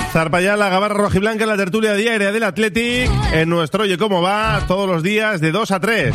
Zarpa ya la gabarra rojiblanca en la tertulia diaria del Athletic, en nuestro Oye Cómo Va, todos los días de 2 a 3.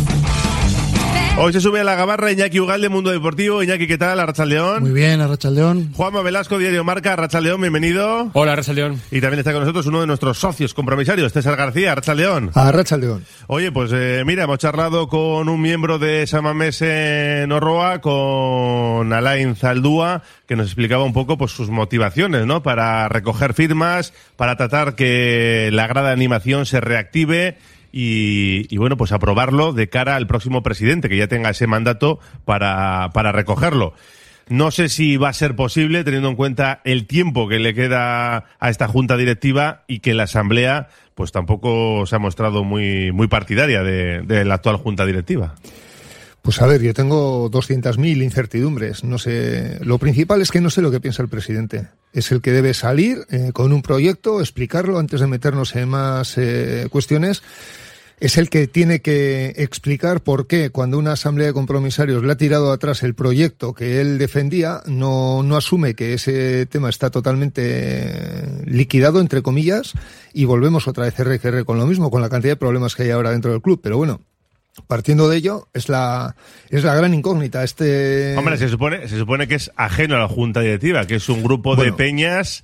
Hoy se sube a la gabarra Iñaki Ugalde, Mundo Deportivo. Iñaki, ¿qué tal? Arratsaldeón. Muy bien, Arratsaldeón. Juanma Velasco, Diario Marca. Arratsaldeón, bienvenido. Hola, Arratsaldeón. Y también está con nosotros uno de nuestros socios compromisarios, César García. Arratsaldeón. Arratsaldeón. Oye, pues mira, hemos charlado con un miembro de San Mamés en Orroa, con Alain Zaldúa, que nos explicaba un poco pues sus motivaciones, ¿no? Para recoger firmas, para tratar que la grada de animación se reactive y bueno, pues aprobarlo de cara al próximo presidente, que ya tenga ese mandato para recogerlo. No sé si va a ser posible, teniendo en cuenta el tiempo que le queda a esta junta directiva y que la asamblea pues tampoco se ha mostrado muy partidaria de la actual junta directiva. Pues a ver, yo tengo 200.000 incertidumbres. No sé, lo principal es que no sé lo que piensa el presidente. Es el que debe salir con un proyecto, explicarlo antes de meternos en más cuestiones. Es el que tiene que explicar por qué, cuando una asamblea de compromisarios le ha tirado atrás el proyecto que él defendía, no asume que ese tema está totalmente liquidado, entre comillas, y volvemos otra vez RQR con lo mismo, con la cantidad de problemas que hay ahora dentro del club. Pero bueno, partiendo de ello, es la gran incógnita. Hombre, se supone que es ajeno a la junta directiva, que es un grupo de peñas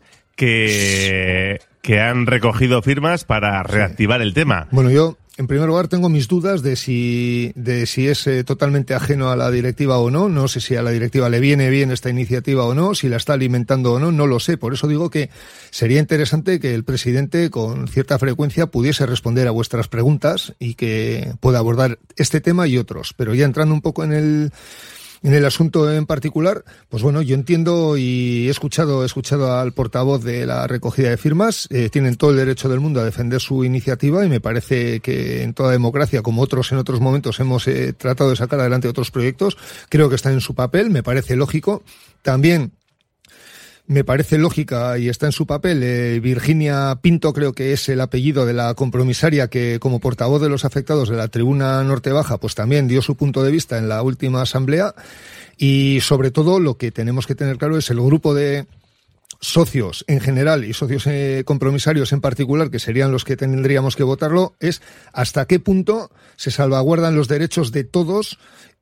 que han recogido firmas para reactivar el tema. Bueno, yo en primer lugar tengo mis dudas de si es totalmente ajeno a la directiva o no. No sé si a la directiva le viene bien esta iniciativa o no, si la está alimentando o no, no lo sé. Por eso digo que sería interesante que el presidente con cierta frecuencia pudiese responder a vuestras preguntas y que pueda abordar este tema y otros. Pero ya entrando un poco en el asunto en particular, pues bueno, yo entiendo y he escuchado al portavoz de la recogida de firmas, tienen todo el derecho del mundo a defender su iniciativa y me parece que en toda democracia, como otros en otros momentos hemos tratado de sacar adelante otros proyectos, creo que está en su papel, me parece lógico. También me parece lógica y está en su papel Virginia Pinto, creo que es el apellido de la compromisaria, que como portavoz de los afectados de la Tribuna Norte Baja pues también dio su punto de vista en la última asamblea. Y sobre todo lo que tenemos que tener claro es el grupo de socios en general y socios compromisarios en particular, que serían los que tendríamos que votarlo, es hasta qué punto se salvaguardan los derechos de todos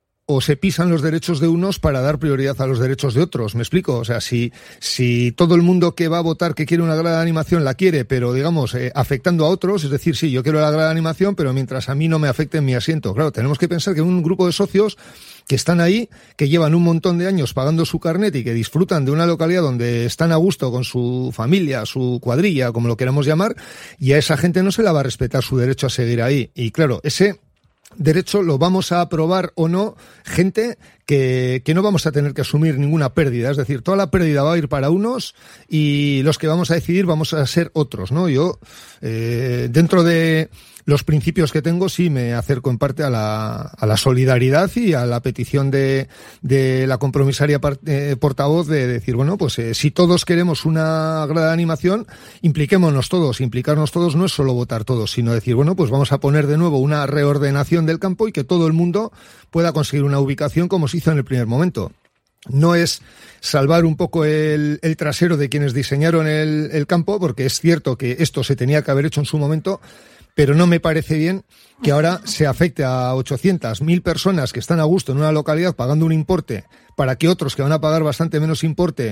o se pisan los derechos de unos para dar prioridad a los derechos de otros. ¿Me explico? O sea, si todo el mundo que va a votar que quiere una grada de animación la quiere, pero digamos, afectando a otros, es decir, sí, yo quiero la grada de animación, pero mientras a mí no me afecte en mi asiento. Claro, tenemos que pensar que un grupo de socios que están ahí, que llevan un montón de años pagando su carnet y que disfrutan de una localidad donde están a gusto con su familia, su cuadrilla, como lo queramos llamar, y a esa gente no se la va a respetar su derecho a seguir ahí. Y claro, ese derecho lo vamos a aprobar o no gente que no vamos a tener que asumir ninguna pérdida, es decir, toda la pérdida va a ir para unos y los que vamos a decidir vamos a ser otros, ¿no? Yo, dentro de los principios que tengo, sí me acerco en parte a la solidaridad y a la petición de la compromisaria portavoz de decir, bueno, pues si todos queremos una grada de animación, impliquémonos todos. Implicarnos todos no es solo votar todos, sino decir, bueno, pues vamos a poner de nuevo una reordenación del campo y que todo el mundo pueda conseguir una ubicación como se hizo en el primer momento. No es salvar un poco el trasero de quienes diseñaron el campo, porque es cierto que esto se tenía que haber hecho en su momento, pero no me parece bien que ahora se afecte a 800.000 personas que están a gusto en una localidad pagando un importe para que otros que van a pagar bastante menos importe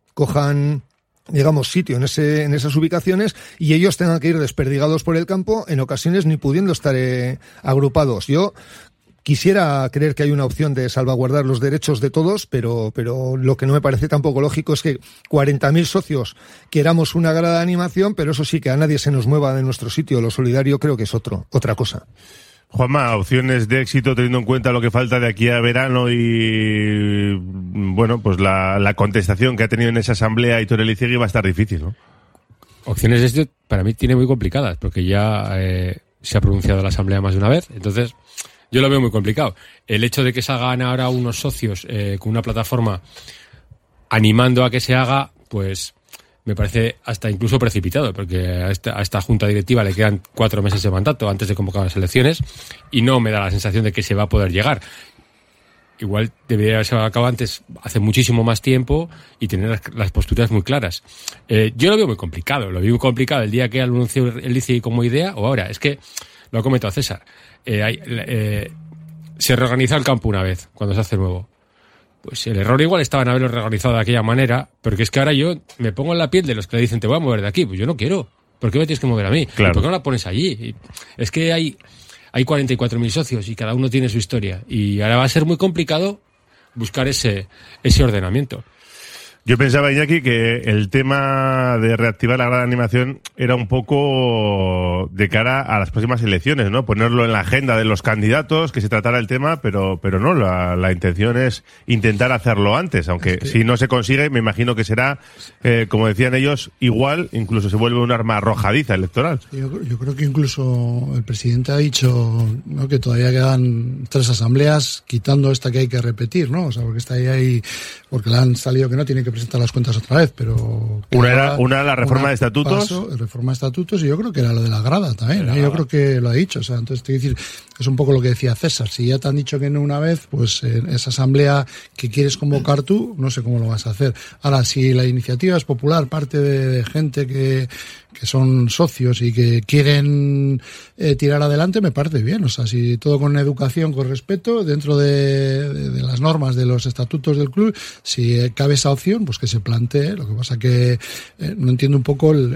cojan, digamos, sitio en esas ubicaciones y ellos tengan que ir desperdigados por el campo, en ocasiones ni pudiendo estar agrupados. Yo quisiera creer que hay una opción de salvaguardar los derechos de todos, pero lo que no me parece tampoco lógico es que 40.000 socios queramos una grada de animación, pero eso sí, que a nadie se nos mueva de nuestro sitio. Lo solidario creo que es otra cosa. Juanma, opciones de éxito teniendo en cuenta lo que falta de aquí a verano y, bueno, pues la contestación que ha tenido en esa asamblea Aitor Elizegui va a estar difícil, ¿no? Opciones de éxito para mí tiene muy complicadas, porque ya se ha pronunciado la asamblea más de una vez, entonces yo lo veo muy complicado. El hecho de que se hagan ahora unos socios con una plataforma animando a que se haga, pues me parece hasta incluso precipitado, porque a esta junta directiva le quedan 4 meses de mandato antes de convocar las elecciones y no me da la sensación de que se va a poder llegar. igual debería haberse acabado antes, hace muchísimo más tiempo, y tener las posturas muy claras. Yo lo veo muy complicado, el día que anunció el ICI como idea, o ahora. Es que, lo ha comentado César, se reorganiza el campo una vez, cuando se hace nuevo. Pues el error igual estaba en haberlo reorganizado de aquella manera, porque es que ahora yo me pongo en la piel de los que le dicen te voy a mover de aquí, pues yo no quiero. ¿Por qué me tienes que mover a mí? Claro. ¿Por qué no la pones allí? Es que hay 44.000 socios y cada uno tiene su historia. Y ahora va a ser muy complicado buscar ese ordenamiento. Yo pensaba, Iñaki, que el tema de reactivar la grada de animación era un poco de cara a las próximas elecciones, ¿no? Ponerlo en la agenda de los candidatos, que se tratara el tema, pero no, la intención es intentar hacerlo antes, aunque si no se consigue, me imagino que será, como decían ellos, igual, incluso se vuelve un arma arrojadiza electoral. Yo creo que incluso el presidente ha dicho, ¿no?, que todavía quedan 3 asambleas, quitando esta que hay que repetir, ¿no? O sea, porque está ahí, porque le han salido que no tiene que presentar las cuentas otra vez, pero... Una era la reforma de estatutos. Reforma de estatutos, y yo creo que era lo de la grada también, ¿eh? Yo creo que lo ha dicho, o sea, entonces te quiero decir, es un poco lo que decía César, si ya te han dicho que no una vez, pues esa asamblea que quieres convocar tú, no sé cómo lo vas a hacer. Ahora, si la iniciativa es popular, parte de gente que son socios y que quieren tirar adelante, me parece bien. O sea, si todo con educación, con respeto, dentro de las normas de los estatutos del club, si cabe esa opción, pues que se plantee. Lo que pasa que no entiendo un poco el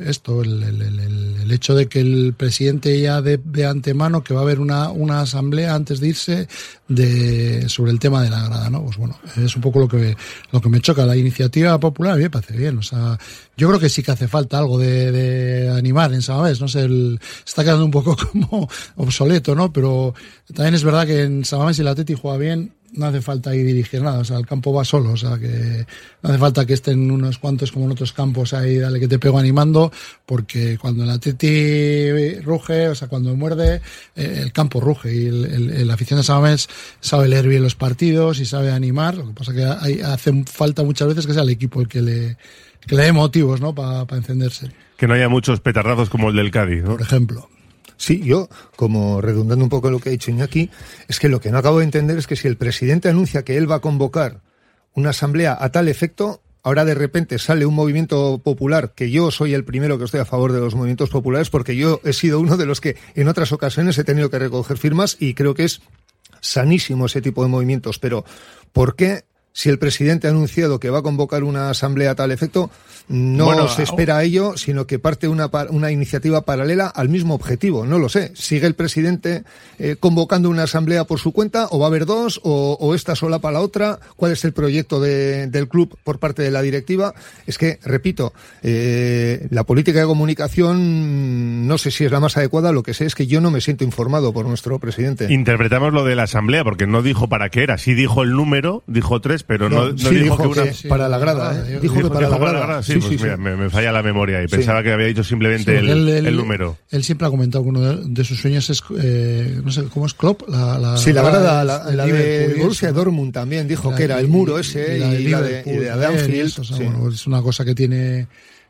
hecho de que el presidente ya de antemano que va a haber una asamblea antes de irse sobre el tema de la grada, ¿no? Pues bueno, es un poco lo que me choca. La iniciativa popular a mí me parece bien. O sea, yo creo que sí que hace falta algo de animar en San Mamés, no sé, está quedando un poco como obsoleto, ¿no? Pero también es verdad que en San Mamés, si el Atleti juega bien, no hace falta ahí dirigir nada, o sea, el campo va solo, o sea, que no hace falta que estén unos cuantos como en otros campos ahí, dale que te pego animando, porque cuando el Atleti ruge, o sea, cuando muerde, el campo ruge, y la afición de San Mamés sabe leer bien los partidos y sabe animar. Lo que pasa que hace falta muchas veces que sea el equipo el que le dé motivos, ¿no?, para encenderse. Que no haya muchos petardazos como el del Cádiz, ¿no? Por ejemplo. Sí, yo, como redundando un poco en lo que ha dicho Iñaki, es que lo que no acabo de entender es que si el presidente anuncia que él va a convocar una asamblea a tal efecto, ahora de repente sale un movimiento popular, que yo soy el primero que estoy a favor de los movimientos populares, porque yo he sido uno de los que en otras ocasiones he tenido que recoger firmas, y creo que es sanísimo ese tipo de movimientos. Pero, ¿por qué, si el presidente ha anunciado que va a convocar una asamblea a tal efecto, no se espera a ello, sino que parte una iniciativa paralela al mismo objetivo? No lo sé. ¿Sigue el presidente convocando una asamblea por su cuenta, o va a haber 2, o esta sola para la otra? ¿Cuál es el proyecto del club por parte de la directiva? Es que, repito, la política de comunicación no sé si es la más adecuada. Lo que sé es que yo no me siento informado por nuestro presidente. Interpretamos lo de la asamblea, porque no dijo para qué era. Sí dijo el número, dijo 3, pero no sí, dijo que una... para la grada, ¿eh? Dijo que para la grada. Sí, pues mira, me falla la memoria, y pensaba que había dicho simplemente el número. Él siempre ha comentado que uno de sus sueños es, no sé, ¿cómo es Klopp? La grada, la de Borussia Dortmund también dijo que era el muro ese, y la de Anfield. O sea, bueno, es una cosa que tiene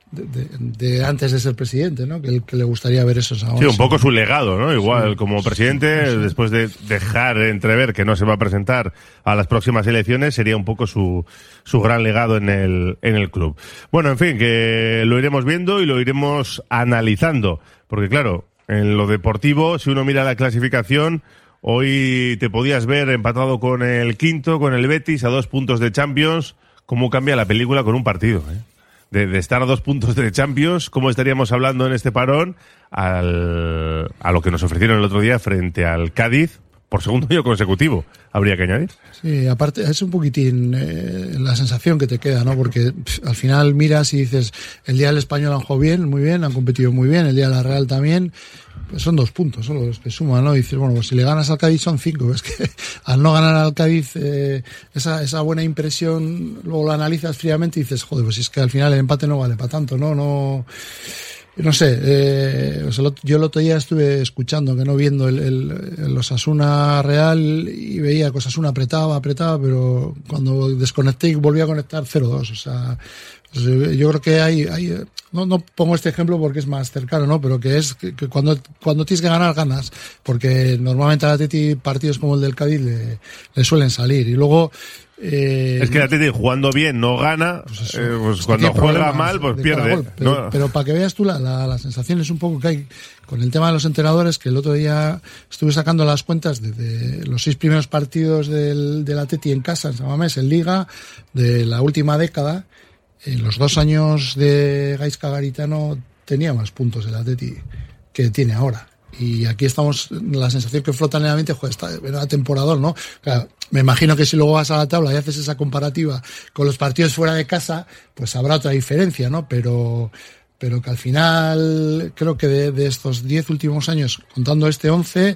de antes de ser presidente, ¿no? Que le gustaría ver eso ahora. Sí, un poco su legado, ¿no? Igual, como presidente, después de dejar entrever que no se va a presentar a las próximas elecciones, sería un poco su gran legado en el club. Bueno, en fin, que lo iremos viendo y lo iremos analizando, porque claro, en lo deportivo, si uno mira la clasificación, hoy te podías ver empatado con el quinto, con el Betis, a 2 puntos de Champions. ¿Cómo cambia la película con un partido, eh? De estar a 2 puntos de Champions, ¿cómo estaríamos hablando en este parón a lo que nos ofrecieron el otro día frente al Cádiz por segundo año consecutivo? Habría que añadir. Sí, aparte es un poquitín la sensación que te queda, ¿no? Porque al final miras y dices, el día del Español han jugado bien, muy bien, han competido muy bien, el día de la Real también. Pues son 2 puntos solo los que suman, ¿no? Y dices, bueno, pues si le ganas al Cádiz son 5. Es que al no ganar al Cádiz, esa buena impresión, luego lo analizas fríamente y dices, joder, pues es que al final el empate no vale para tanto, ¿no? No sé, yo el otro día estuve escuchando, que no viendo el Osasuna Real, y veía que Osasuna apretaba, pero cuando desconecté y volví a conectar 0-2, o sea, Entonces, yo creo que hay no pongo este ejemplo porque es más cercano, ¿no? Pero que es que cuando tienes que ganar, ganas. Porque normalmente al Atleti partidos como el del Cádiz le suelen salir. Y luego... es que el Atleti jugando bien no gana, pues cuando juega mal pues pierde. Pero para que veas tú la sensación es un poco que hay con el tema de los entrenadores, que el otro día estuve sacando las cuentas de los 6 primeros partidos del Atleti en casa, en San Mamés, en Liga, de la última década. En los 2 años de Gaizka Garitano tenía más puntos el Atleti que tiene ahora. Y aquí estamos, la sensación que flota en la mente, era temporador, ¿no? Claro, me imagino que si luego vas a la tabla y haces esa comparativa con los partidos fuera de casa, pues habrá otra diferencia, ¿no? Pero que al final, creo que de estos 10 últimos años, contando este 11,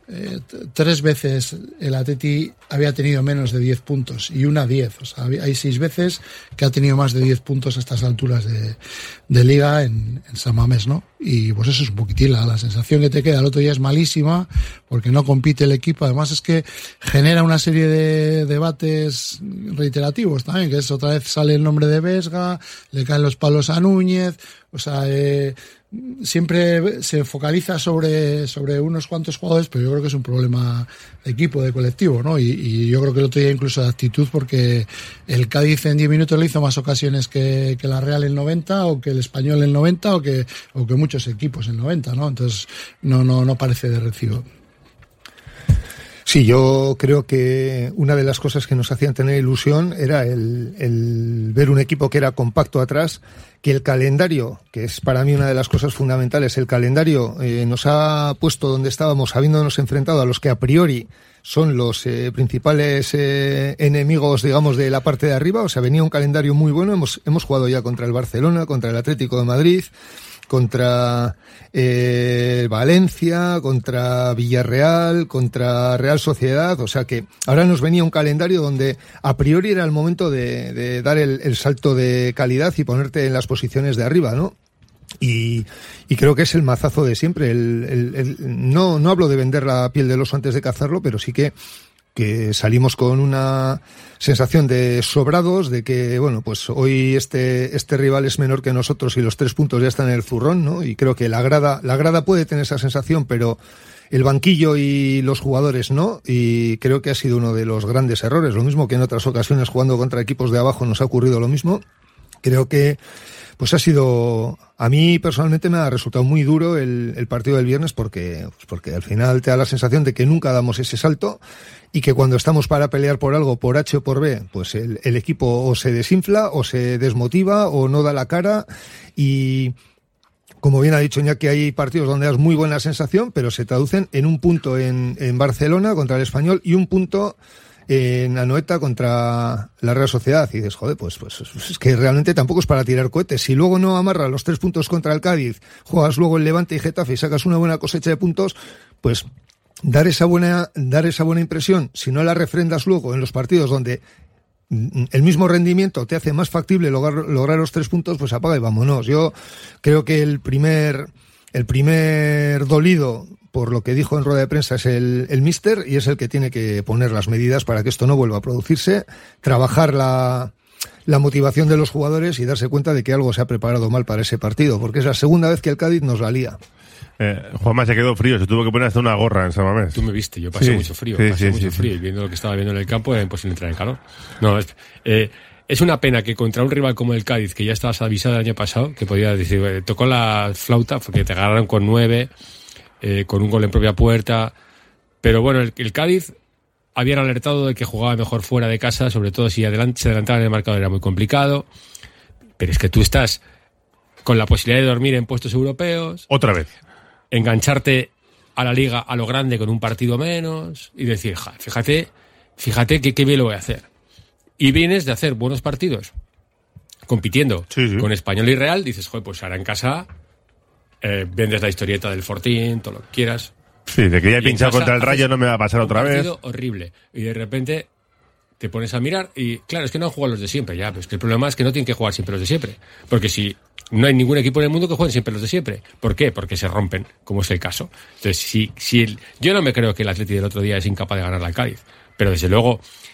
3 veces el Atleti había tenido menos de 10 puntos y una 10. O sea, hay 6 veces que ha tenido más de 10 puntos a estas alturas de Liga en San Mamés, ¿no? Y pues eso es un poquitín la sensación que te queda. El otro día es malísima porque no compite el equipo. Además es que genera una serie de debates reiterativos también, que es otra vez sale el nombre de Vesga, le caen los palos a Núñez, o sea, siempre se focaliza sobre unos cuantos jugadores, pero yo creo que es un problema de equipo, de colectivo, ¿no? Y yo creo que el otro día incluso de actitud, porque el Cádiz en 10 minutos le hizo más ocasiones que la Real en 90, o que el Español en 90, o que muchos equipos en 90, ¿no? Entonces no parece de recibo. Sí, yo creo que una de las cosas que nos hacían tener ilusión era el ver un equipo que era compacto atrás, que el calendario, que es para mí una de las cosas fundamentales, el calendario nos ha puesto donde estábamos, habiéndonos enfrentado a los que a priori son los principales enemigos, digamos, de la parte de arriba. O sea, venía un calendario muy bueno. Hemos jugado ya contra el Barcelona, contra el Atlético de Madrid, contra Valencia, contra Villarreal, contra Real Sociedad. O sea que ahora nos venía un calendario donde a priori era el momento de dar el salto de calidad y ponerte en las posiciones de arriba, ¿no? Y creo que es el mazazo de siempre. No hablo de vender la piel del oso antes de cazarlo, pero sí que salimos con una sensación de sobrados, de que, bueno, pues hoy este rival es menor que nosotros y los 3 puntos ya están en el zurrón, ¿no? Y creo que la grada puede tener esa sensación, pero el banquillo y los jugadores no, y creo que ha sido uno de los grandes errores. Lo mismo que en otras ocasiones jugando contra equipos de abajo nos ha ocurrido lo mismo. Creo que pues ha sido, a mí personalmente me ha resultado muy duro el partido del viernes porque al final te da la sensación de que nunca damos ese salto y que cuando estamos para pelear por algo, por H o por B, pues el equipo o se desinfla o se desmotiva o no da la cara. Y como bien ha dicho Iñaki, hay partidos donde das muy buena sensación, pero se traducen en un punto en Barcelona contra el Español y un punto en Anoeta contra la Real Sociedad. Y dices, joder, pues es que realmente tampoco es para tirar cohetes. Si luego no amarras los 3 puntos contra el Cádiz, juegas luego el Levante y Getafe y sacas una buena cosecha de puntos, pues dar esa buena impresión, si no la refrendas luego en los partidos donde el mismo rendimiento te hace más factible lograr los 3 puntos, pues apaga y vámonos. Yo creo que el primer dolido por lo que dijo en rueda de prensa es el míster, y es el que tiene que poner las medidas para que esto no vuelva a producirse, trabajar la motivación de los jugadores y darse cuenta de que algo se ha preparado mal para ese partido, porque es la segunda vez que el Cádiz nos la lía. Juanma se quedó frío, se tuvo que poner hasta una gorra en San Mamés. Tú me viste, yo pasé mucho frío, frío, y viendo lo que estaba viendo en el campo era imposible entrar en calor. No, es una pena que contra un rival como el Cádiz, que ya estabas avisado el año pasado, que podía decir, tocó la flauta, porque te agarraron con 9, con un gol en propia puerta, pero bueno, el Cádiz habían alertado de que jugaba mejor fuera de casa, sobre todo si se adelantaba en el marcador era muy complicado, pero es que tú estás con la posibilidad de dormir en puestos europeos. Otra vez. Engancharte a la Liga a lo grande con un partido menos y decir, fíjate que bien lo voy a hacer. Y vienes de hacer buenos partidos compitiendo con Español y Real, dices, joder, pues ahora en casa vendes la historieta del Fortín, todo lo que quieras. Sí, de que ya he pinchado contra el Rayo no me va a pasar otra vez. Un partido horrible. Y de repente te pones a mirar y, claro, es que no han jugado los de siempre ya, pero es que el problema es que no tienen que jugar siempre los de siempre. Porque si no hay ningún equipo en el mundo que juegue siempre los de siempre. ¿Por qué? Porque se rompen, como es el caso. Entonces, yo no me creo que el Atleti del otro día es incapaz de ganar al Cádiz, pero desde luego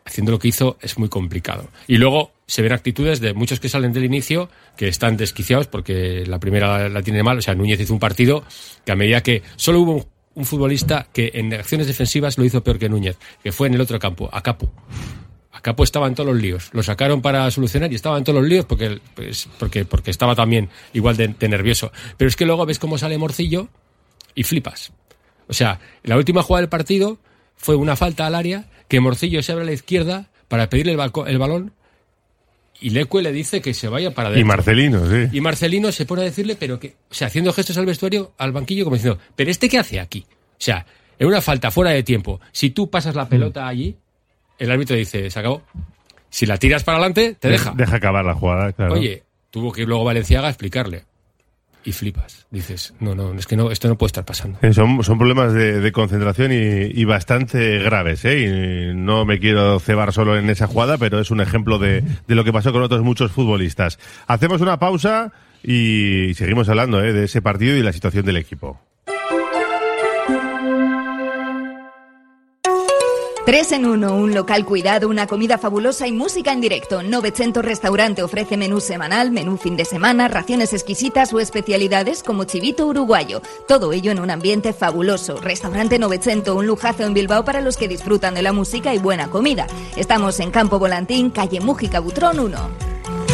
haciendo lo que hizo es muy complicado. Y luego se ven actitudes de muchos que salen del inicio que están desquiciados porque la primera la tiene mal. O sea, Núñez hizo un partido que a medida que solo hubo un futbolista que en acciones defensivas lo hizo peor que Núñez, que fue en el otro campo, Acapo. Acapo estaba en todos los líos. Lo sacaron para solucionar y estaba en todos los líos porque estaba también igual de nervioso. Pero es que luego ves cómo sale Morcillo y flipas. O sea, la última jugada del partido fue una falta al área que Morcillo se abre a la izquierda para pedirle el balón y Leque le dice que se vaya para adentro. Y Marcelino, sí. Y Marcelino se pone a decirle, pero que, o sea, haciendo gestos al vestuario, al banquillo, como diciendo, ¿pero este qué hace aquí? O sea, en una falta fuera de tiempo, si tú pasas la pelota allí, el árbitro dice, se acabó. Si la tiras para adelante, te deja. Deja acabar la jugada, claro. Oye, tuvo que ir luego Valenciaga a explicarle. Y flipas. Dices, no, es que no, esto no puede estar pasando. Son problemas de concentración y bastante graves, ¿eh? Y no me quiero cebar solo en esa jugada, pero es un ejemplo de lo que pasó con otros muchos futbolistas. Hacemos una pausa y seguimos hablando, de ese partido y la situación del equipo. 3 en 1, un local cuidado, una comida fabulosa y música en directo. Novecento Restaurante ofrece menú semanal, menú fin de semana, raciones exquisitas o especialidades como chivito uruguayo. Todo ello en un ambiente fabuloso. Restaurante Novecento, un lujazo en Bilbao para los que disfrutan de la música y buena comida. Estamos en Campo Volantín, calle Mújica Butrón 1.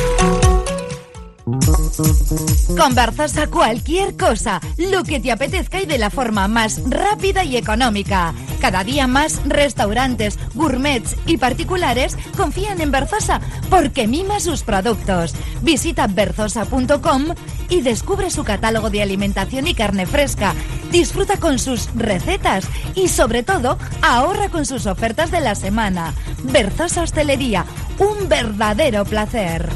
Con Berzosa cualquier cosa, lo que te apetezca y de la forma más rápida y económica. Cada día más restaurantes, gourmets y particulares confían en Berzosa porque mima sus productos. Visita berzosa.com y descubre su catálogo de alimentación y carne fresca. Disfruta con sus recetas y sobre todo ahorra con sus ofertas de la semana. Berzosa Hostelería, un verdadero placer.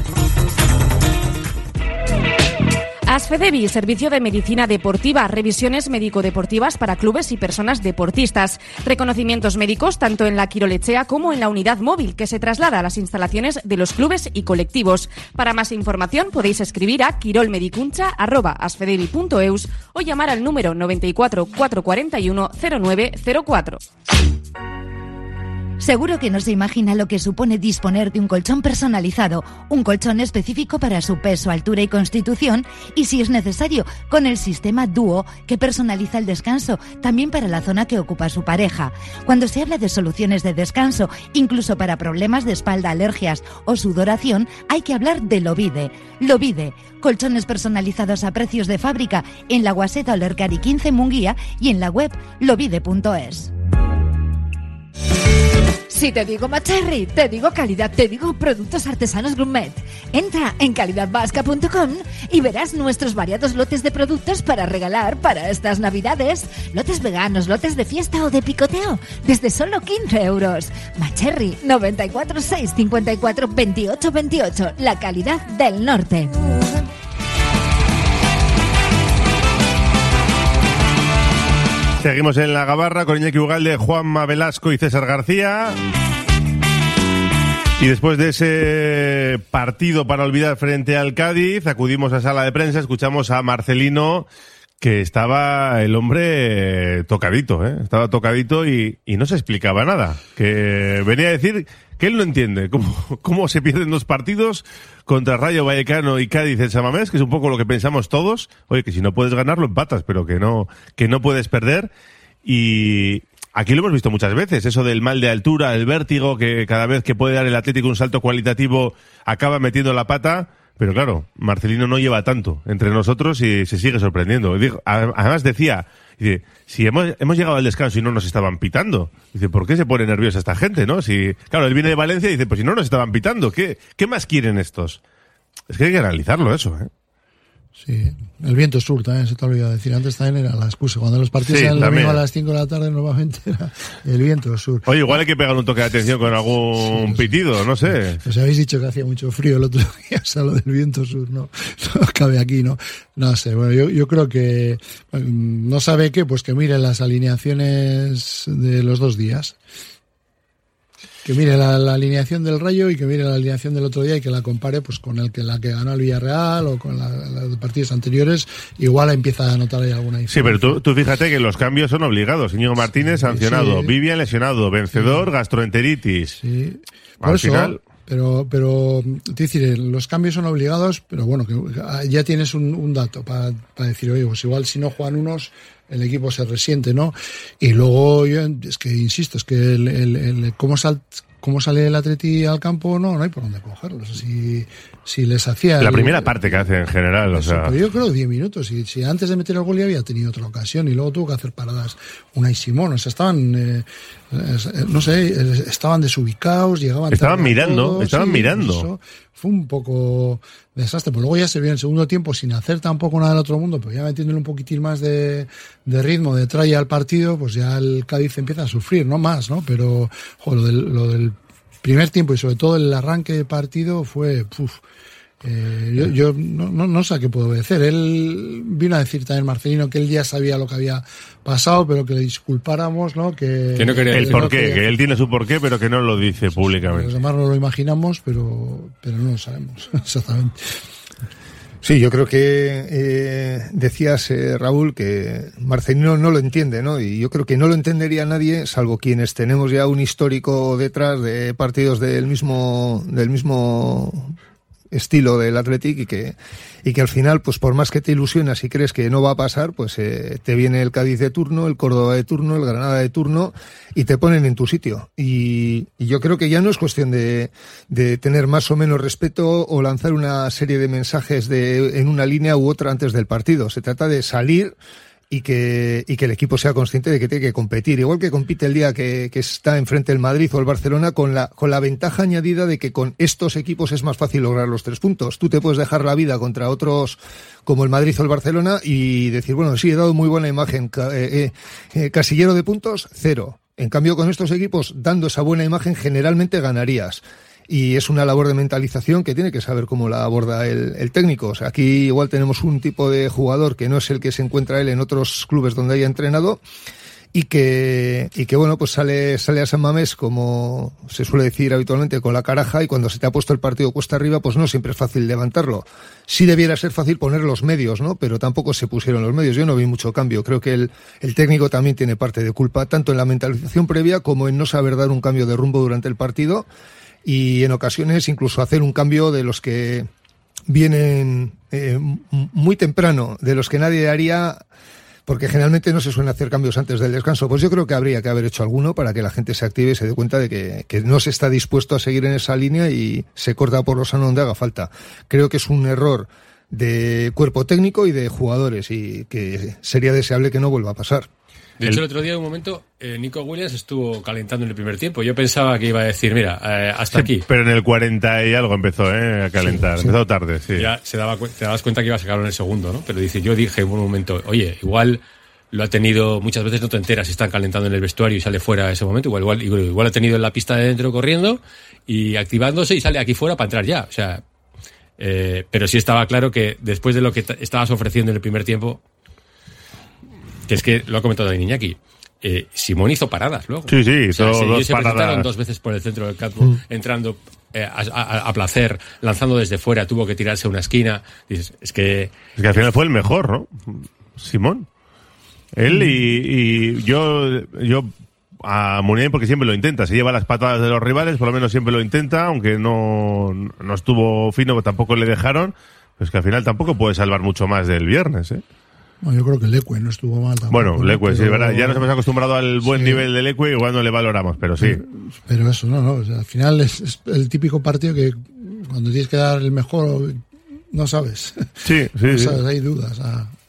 Asfedevi, servicio de medicina deportiva, revisiones médico-deportivas para clubes y personas deportistas, reconocimientos médicos tanto en la Quirolechea como en la unidad móvil que se traslada a las instalaciones de los clubes y colectivos. Para más información podéis escribir a quirolmedicuncha@asfedevi.eus o llamar al número 94 441 0904. Seguro que no se imagina lo que supone disponer de un colchón personalizado, un colchón específico para su peso, altura y constitución, y si es necesario, con el sistema Duo, que personaliza el descanso, también para la zona que ocupa su pareja. Cuando se habla de soluciones de descanso, incluso para problemas de espalda, alergias o sudoración, hay que hablar de Lovide. Lovide, colchones personalizados a precios de fábrica en la Guaseta Olercari 15 Munguía y en la web lovide.es. Si te digo Macherry, te digo calidad, te digo productos artesanos gourmet. Entra en calidadvasca.com y verás nuestros variados lotes de productos para regalar para estas navidades. Lotes veganos, lotes de fiesta o de picoteo, desde solo 15 euros. Macherry, 94 6 54 28 28, la calidad del norte. Seguimos en la Gabarra con Iñaki Ugalde, Juanma Velasco y César García. Y después de ese partido para olvidar frente al Cádiz, acudimos a sala de prensa, escuchamos a Marcelino, que estaba el hombre tocadito, estaba tocadito y no se explicaba nada. Que venía a decir que él no entiende cómo se pierden dos partidos contra Rayo Vallecano y Cádiz en San Mamés, que es un poco lo que pensamos todos. Oye, que si no puedes ganar, lo empatas, pero que no puedes perder. Y aquí lo hemos visto muchas veces, eso del mal de altura, el vértigo, que cada vez que puede dar el Atlético un salto cualitativo acaba metiendo la pata. Pero claro, Marcelino no lleva tanto entre nosotros y se sigue sorprendiendo. Además decía, dice, si hemos llegado al descanso y no nos estaban pitando. Dice, ¿por qué se pone nerviosa esta gente, no? Si, claro, él viene de Valencia y dice, pues si no nos estaban pitando, ¿qué más quieren estos? Es que hay que analizarlo eso, Sí, el viento sur también, se te ha olvidado decir. Antes también era la excusa. Cuando los partidos eran el domingo a las 5 de la tarde, normalmente era el viento sur. Oye, igual hay que pegar un toque de atención con algún pitido, no sé. Os habéis dicho que hacía mucho frío el otro día, o sea, lo del viento sur no cabe aquí, ¿no? No sé, bueno, yo creo que no sabe qué, pues que mire las alineaciones de los 2 días. Que mire la alineación del Rayo y que mire la alineación del otro día y que la compare pues con la que ganó el Villarreal o con los partidos anteriores. Igual empieza a notar ahí alguna diferencia. Sí, pero tú fíjate que los cambios son obligados. Íñigo Martínez sancionado, Vivian lesionado, Vencedor gastroenteritis. Sí. Al final... Pero, te decir, los cambios son obligados, pero bueno, que ya tienes un dato para decir, oye, pues igual si no juegan unos, el equipo se resiente, ¿no? Y luego, yo es que insisto, es que cómo sale el Atleti al campo, no hay por dónde cogerlo. O sea, si les hacía... La primera parte que hace en general, o sea... Pero yo creo 10 minutos. Y si antes de meter el gol ya había tenido otra ocasión y luego tuvo que hacer paradas Unai Simón. O sea, estaban... estaban desubicados, llegaban... Estaban mirando. Eso fue un poco desastre. Pues luego ya se vio en el segundo tiempo sin hacer tampoco nada del otro mundo, pero ya metiéndole un poquitín más de ritmo, de tralla al partido, pues ya el Cádiz empieza a sufrir, no más, ¿no? Pero lo del primer tiempo y sobre todo el arranque del partido fue... yo no sé a qué puedo obedecer. Él vino a decir también, Marcelino, que él ya sabía lo que había pasado, pero que le disculpáramos, ¿no? Que no quería el porqué, que él tiene su porqué, pero que no lo dice públicamente. Los demás no lo imaginamos, pero no lo sabemos exactamente. Sí, yo creo que decías, Raúl, que Marcelino no lo entiende, ¿no? Y yo creo que no lo entendería nadie, salvo quienes tenemos ya un histórico detrás de partidos del mismo estilo del Athletic y que al final, pues por más que te ilusionas y crees que no va a pasar, pues te viene el Cádiz de turno, el Córdoba de turno, el Granada de turno y te ponen en tu sitio. Y yo creo que ya no es cuestión de tener más o menos respeto o lanzar una serie de mensajes en una línea u otra antes del partido. Se trata de salir y que el equipo sea consciente de que tiene que competir, igual que compite el día que está enfrente el Madrid o el Barcelona, con la ventaja añadida de que con estos equipos es más fácil lograr los 3 puntos. Tú te puedes dejar la vida contra otros como el Madrid o el Barcelona y decir, bueno, sí, he dado muy buena imagen, casillero de puntos, 0. En cambio, con estos equipos, dando esa buena imagen, generalmente ganarías. Y es una labor de mentalización que tiene que saber cómo la aborda el técnico. O sea, aquí igual tenemos un tipo de jugador que no es el que se encuentra él en otros clubes donde haya entrenado y que bueno, pues sale a San Mamés, como se suele decir habitualmente, con la caraja, y cuando se te ha puesto el partido cuesta arriba, pues no siempre es fácil levantarlo. Sí debiera ser fácil poner los medios, ¿no? Pero tampoco se pusieron los medios. Yo no vi mucho cambio. Creo que el técnico también tiene parte de culpa, tanto en la mentalización previa como en no saber dar un cambio de rumbo durante el partido. Y en ocasiones incluso hacer un cambio de los que vienen muy temprano, de los que nadie haría, porque generalmente no se suelen hacer cambios antes del descanso. Pues yo creo que habría que haber hecho alguno para que la gente se active y se dé cuenta de que no se está dispuesto a seguir en esa línea y se corta por lo sano donde haga falta. Creo que es un error de cuerpo técnico y de jugadores y que sería deseable que no vuelva a pasar. De hecho, el otro día, en un momento, Nico Williams estuvo calentando en el primer tiempo. Yo pensaba que iba a decir, mira, hasta aquí. Pero en el 40 y algo empezó a calentar. Sí. Empezó tarde, sí. Ya te dabas cuenta que iba a sacarlo en el segundo, ¿no? Pero yo dije en un momento, oye, igual lo ha tenido, muchas veces no te enteras si están calentando en el vestuario y sale fuera a ese momento. Igual ha tenido en la pista de dentro corriendo y activándose y sale aquí fuera para entrar ya. O sea, pero sí estaba claro que después de lo que estabas ofreciendo en el primer tiempo, que es que lo ha comentado Iñaki, Simón hizo paradas luego. Sí, hizo dos se paradas. Presentaron 2 veces por el centro del campo, entrando a placer, lanzando desde fuera, tuvo que tirarse a una esquina. Dices, es que al final fue el mejor, ¿no? Simón. Él y yo a Muniain, porque siempre lo intenta, se lleva las patadas de los rivales, por lo menos siempre lo intenta, aunque no estuvo fino, pero tampoco le dejaron. Pues que al final tampoco puede salvar mucho más del viernes, ¿eh? No, yo creo que Leque no estuvo mal tampoco. Bueno, Leque, sí, ¿verdad? Ya nos hemos acostumbrado al buen nivel de Leque, igual no le valoramos, pero sí. Pero eso, no. O sea, al final es el típico partido que cuando tienes que dar el mejor, no sabes. Sí. Sabes, hay dudas.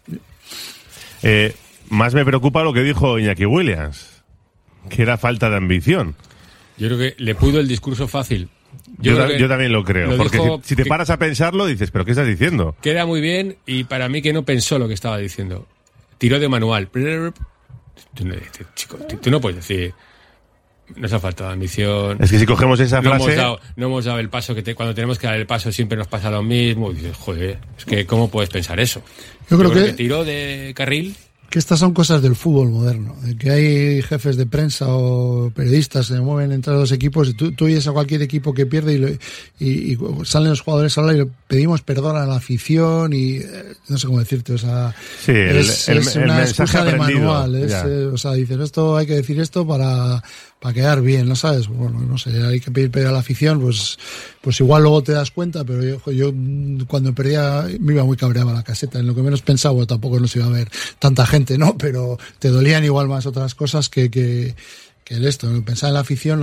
Más me preocupa lo que dijo Iñaki Williams, que era falta de ambición. Yo creo que le pudo el discurso fácil. Yo también lo creo, porque si te paras a pensarlo dices, ¿pero qué estás diciendo? Queda muy bien y para mí que no pensó lo que estaba diciendo. Tiró de manual. Tú no puedes decir, nos ha faltado ambición. Es que si cogemos esa frase... No hemos dado el paso, cuando tenemos que dar el paso siempre nos pasa lo mismo. Y dices, joder, es que ¿cómo puedes pensar eso? Yo creo que tiró de carril que estas son cosas del fútbol moderno, de que hay jefes de prensa o periodistas que se mueven entre los equipos y tú oyes a cualquier equipo que pierde y salen los jugadores a hablar y le pedimos perdón a la afición y no sé cómo decirte, o sea, sí, es una excusa de manual, o sea, dices esto, hay que decir esto para quedar bien, ¿no sabes? Bueno, no sé, hay que pedir a la afición, pues igual luego te das cuenta, pero yo cuando perdía me iba muy cabreado a la caseta, en lo que menos pensaba, bueno, tampoco nos iba a ver tanta gente, ¿no? Pero te dolían igual más otras cosas que esto. Pensar en la afición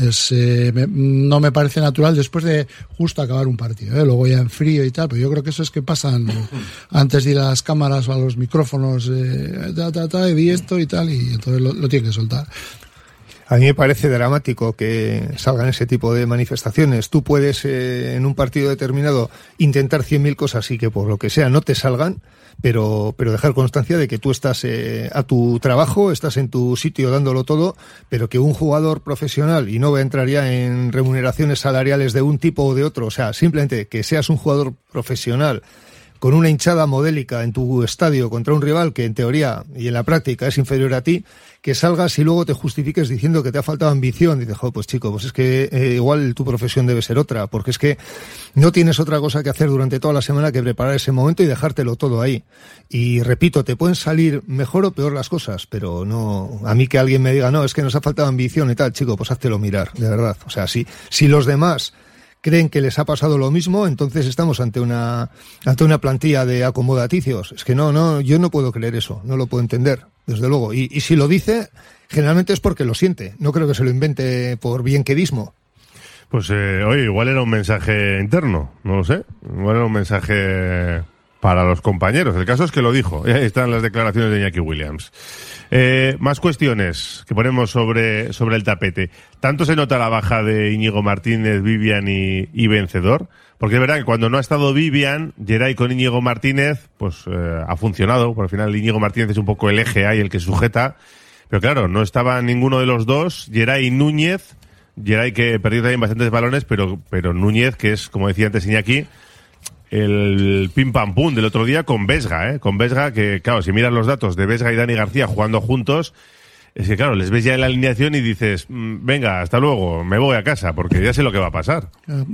no me parece natural después de justo acabar un partido, ¿eh? Luego ya en frío y tal, pero yo creo que eso es que pasan antes de ir a las cámaras o a los micrófonos, y di esto y tal, y entonces lo tienen que soltar. A mí me parece dramático que salgan ese tipo de manifestaciones. Tú puedes, en un partido determinado, intentar 100.000 cosas y que por lo que sea no te salgan, pero dejar constancia de que tú estás a tu trabajo, estás en tu sitio dándolo todo, pero que un jugador profesional, y no voy a entrar ya en remuneraciones salariales de un tipo o de otro, o sea, simplemente que seas un jugador profesional con una hinchada modélica en tu estadio contra un rival que en teoría y en la práctica es inferior a ti, que salgas y luego te justifiques diciendo que te ha faltado ambición. Dices, joder, pues chico, pues es que igual tu profesión debe ser otra, porque es que no tienes otra cosa que hacer durante toda la semana que preparar ese momento y dejártelo todo ahí. Y repito, te pueden salir mejor o peor las cosas, pero no, a mí que alguien me diga, no, es que nos ha faltado ambición y tal, chico, pues háztelo mirar, de verdad. O sea, si los demás creen que les ha pasado lo mismo, entonces estamos ante una plantilla de acomodaticios. Es que no, yo no puedo creer eso, no lo puedo entender, desde luego. Y si lo dice, generalmente es porque lo siente, no creo que se lo invente por bienquedismo. Pues oye, igual era un mensaje interno, no lo sé, igual era un mensaje para los compañeros. El caso es que lo dijo, ahí están las declaraciones de Iñaki Williams. Más cuestiones que ponemos sobre el tapete. ¿Tanto se nota la baja de Íñigo Martínez, Vivian y Vencedor? Porque es verdad que cuando no ha estado Vivian, Geray con Íñigo Martínez, pues ha funcionado. Por al final Íñigo Martínez es un poco el eje ahí, el que sujeta. Pero claro, no estaba ninguno de los dos. Geray y Núñez. Geray que perdió también bastantes balones, pero Núñez, que es, como decía antes Iñaki, el pim pam pum del otro día con Vesga, con Vesga, que claro, si miras los datos de Vesga y Dani García jugando juntos, es que claro, les ves ya en la alineación y dices, venga, hasta luego, me voy a casa, porque ya sé lo que va a pasar.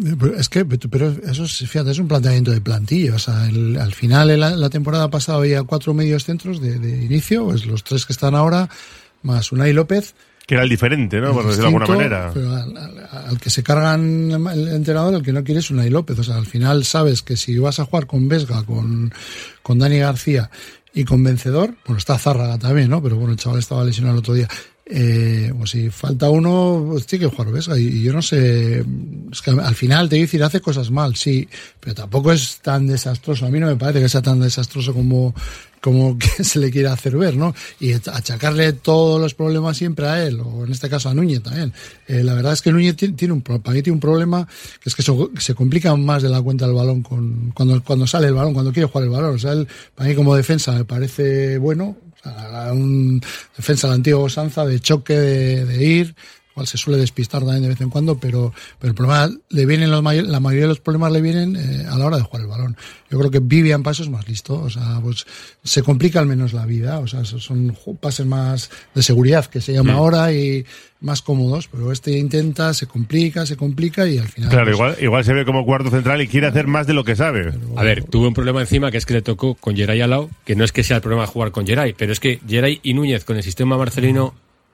Pero eso, fíjate, es un planteamiento de plantilla, o sea, al final, la temporada pasada había 4 medios centros de inicio, pues los 3 que están ahora, más Unai López, que era el diferente, ¿no? Por decirlo de alguna manera. Pero al que se cargan el entrenador, el que no quiere es Unai López. O sea, al final sabes que si vas a jugar con Vesga, con Dani García y con Vencedor, bueno, está Zárraga también, ¿no? Pero bueno, el chaval estaba lesionado el otro día. Pues si falta uno, pues tiene que jugar Vesga. Y yo no sé, es que al final te voy a decir, hace cosas mal, sí, pero tampoco es tan desastroso. A mí no me parece que sea tan desastroso como que se le quiera hacer ver, ¿no? Y achacarle todos los problemas siempre a él, o en este caso a Núñez también. La verdad es que Núñez para mí tiene un problema, que es que se complica más de la cuenta el balón cuando sale el balón, cuando quiere jugar el balón. O sea, él, para mí como defensa me parece bueno, o sea, un defensa del antiguo Sanza, de choque, de ir, igual se suele despistar también de vez en cuando, pero el problema le vienen la mayoría de los problemas le vienen a la hora de jugar el balón. Yo creo que Vivian Paso es más listo, o sea, pues se complica al menos la vida, o sea, son pases más de seguridad que se llama ahora y más cómodos, pero intenta, se complica y al final... Claro, pues, igual se ve como cuarto central y quiere hacer más de lo que sabe. A ver, tuvo un problema encima que es que le tocó con Geray al lado, que no es que sea el problema jugar con Geray, pero es que Geray y Núñez con el sistema marcelino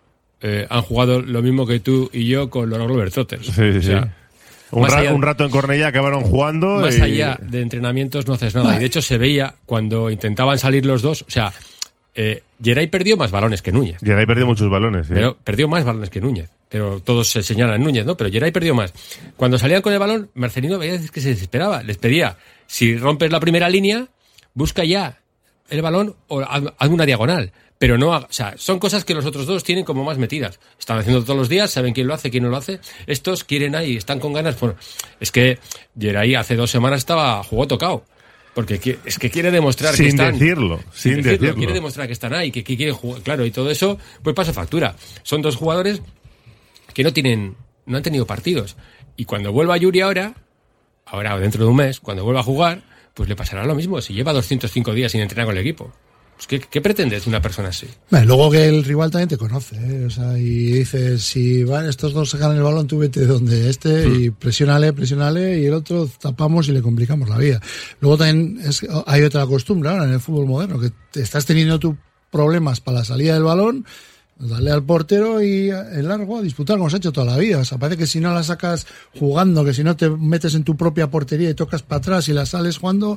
han jugado lo mismo que tú y yo con los Globetrotters. Sí. O sea, un rato en Cornellá acabaron jugando. Más allá de entrenamientos no haces nada. Y de hecho se veía cuando intentaban salir los dos. O sea, Geray perdió más balones que Núñez. Geray perdió muchos balones. Sí. Pero perdió más balones que Núñez. Pero todos se señalan a Núñez, ¿no? Pero Geray perdió más. Cuando salían con el balón, Marcelino veía que se desesperaba. Les pedía, si rompes la primera línea, busca ya el balón o haz una diagonal. Pero no, o sea, son cosas que los otros dos tienen como más metidas. Están haciendo todos los días, saben quién lo hace, quién no lo hace. Estos quieren ahí, están con ganas. Bueno, es que Geray hace 2 semanas jugó tocado. Porque es que quiere demostrar que están... Sin decirlo. Quiere demostrar que están ahí, que quieren jugar. Claro, y todo eso, pues pasa factura. Son 2 jugadores que no han tenido partidos. Y cuando vuelva Yuri ahora o dentro de un mes, cuando vuelva a jugar, pues le pasará lo mismo. Si lleva 205 días sin entrenar con el equipo. Pues ¿qué pretendes de una persona así? Bueno, luego que el rival también te conoce, ¿eh? O sea, y dices, si van estos dos sacan el balón, tú vete donde y presiónale, y el otro tapamos y le complicamos la vida. Luego también hay otra costumbre ahora en el fútbol moderno, que estás teniendo tú problemas para la salida del balón, darle al portero y en largo a disputar como se ha hecho toda la vida. O sea, parece que si no la sacas jugando, que si no te metes en tu propia portería y tocas para atrás y la sales jugando,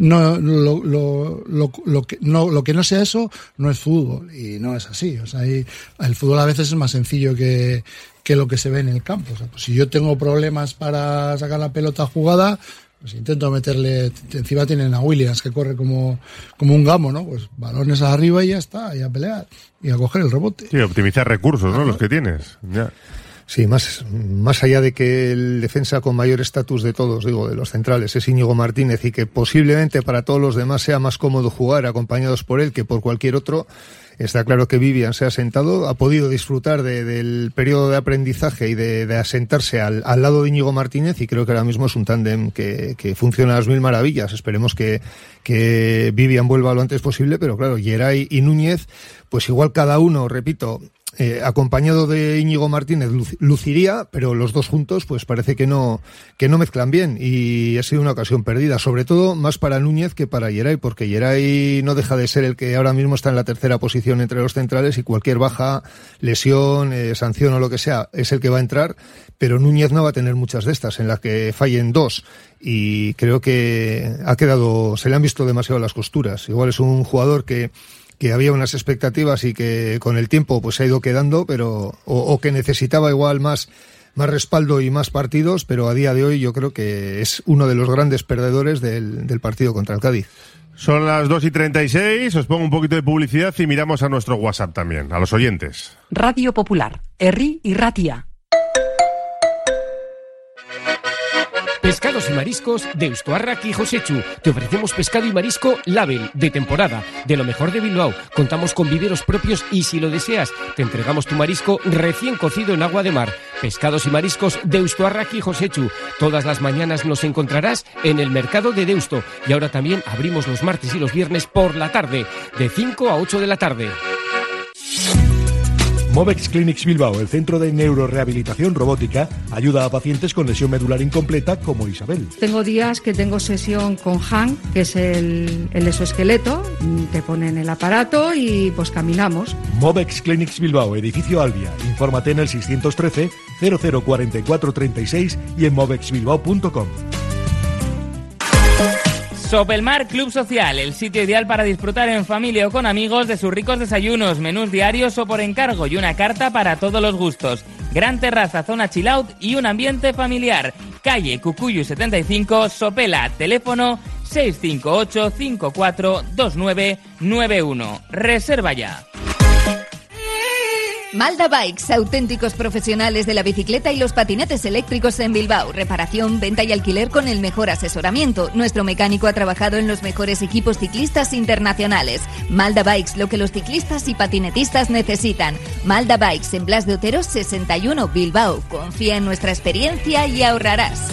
lo que no sea eso no es fútbol, y no es así. O sea, el fútbol a veces es más sencillo que lo que se ve en el campo. O sea, pues si yo tengo problemas para sacar la pelota jugada, pues intento meterle, encima tienen a Williams que corre como un gamo, ¿no? Pues balones arriba y ya está, y a pelear, y a coger el rebote. Sí, optimizar recursos, ¿no? Los que tienes. Ya. Sí, más allá de que el defensa con mayor estatus de todos, digo, de los centrales, es Íñigo Martínez, y que posiblemente para todos los demás sea más cómodo jugar acompañados por él que por cualquier otro. Está claro que Vivian se ha sentado, ha podido disfrutar del periodo de aprendizaje y de asentarse al lado de Íñigo Martínez, y creo que ahora mismo es un tándem que funciona a las mil maravillas. Esperemos que Vivian vuelva lo antes posible, pero claro, Geray y Núñez, pues igual cada uno, repito, acompañado de Íñigo Martínez luciría, pero los dos juntos pues parece que no mezclan bien, y ha sido una ocasión perdida, sobre todo más para Núñez que para Geray, porque Geray no deja de ser el que ahora mismo está en la tercera posición entre los centrales, y cualquier baja, lesión, sanción o lo que sea, es el que va a entrar, pero Núñez no va a tener muchas de estas en las que fallen dos, y creo que se le han visto demasiado las costuras. Igual es un jugador que había unas expectativas y que con el tiempo pues se ha ido quedando, pero o que necesitaba igual más respaldo y más partidos, pero a día de hoy yo creo que es uno de los grandes perdedores del partido contra el Cádiz. Son las 2:36, os pongo un poquito de publicidad y miramos a nuestro WhatsApp también, a los oyentes. Radio Popular, Herri y Ratia. Pescados y mariscos de Eustuarrak y Josechu. Te ofrecemos pescado y marisco Label, de temporada, de lo mejor de Bilbao. Contamos con viveros propios y, si lo deseas, te entregamos tu marisco recién cocido en agua de mar. Pescados y mariscos de Eustuarrak y Josechu. Todas las mañanas nos encontrarás en el mercado de Deusto. Y ahora también abrimos los martes y los viernes por la tarde, de 5 a 8 de la tarde. Movex Clinics Bilbao, el centro de neurorehabilitación robótica, ayuda a pacientes con lesión medular incompleta como Isabel. Tengo días que tengo sesión con Han, que es el exoesqueleto, te ponen el aparato y pues caminamos. Movex Clinics Bilbao, edificio Albia. Infórmate en el 613 0044 36 y en movexbilbao.com. Sopelmar Club Social, el sitio ideal para disfrutar en familia o con amigos de sus ricos desayunos, menús diarios o por encargo, y una carta para todos los gustos. Gran terraza, zona chill out y un ambiente familiar. Calle Cucuyu 75, Sopela, teléfono 658 54 2991. Reserva ya. Malda Bikes, auténticos profesionales de la bicicleta y los patinetes eléctricos en Bilbao. Reparación, venta y alquiler con el mejor asesoramiento. Nuestro mecánico ha trabajado en los mejores equipos ciclistas internacionales. Malda Bikes, lo que los ciclistas y patinetistas necesitan. Malda Bikes, en Blas de Otero 61, Bilbao. Confía en nuestra experiencia y ahorrarás.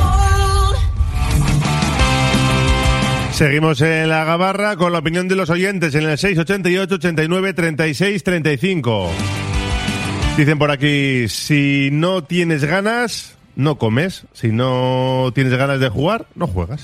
Seguimos en la gabarra con la opinión de los oyentes en el 688 89 36 35. Dicen por aquí, si no tienes ganas, no comes. Si no tienes ganas de jugar, no juegas.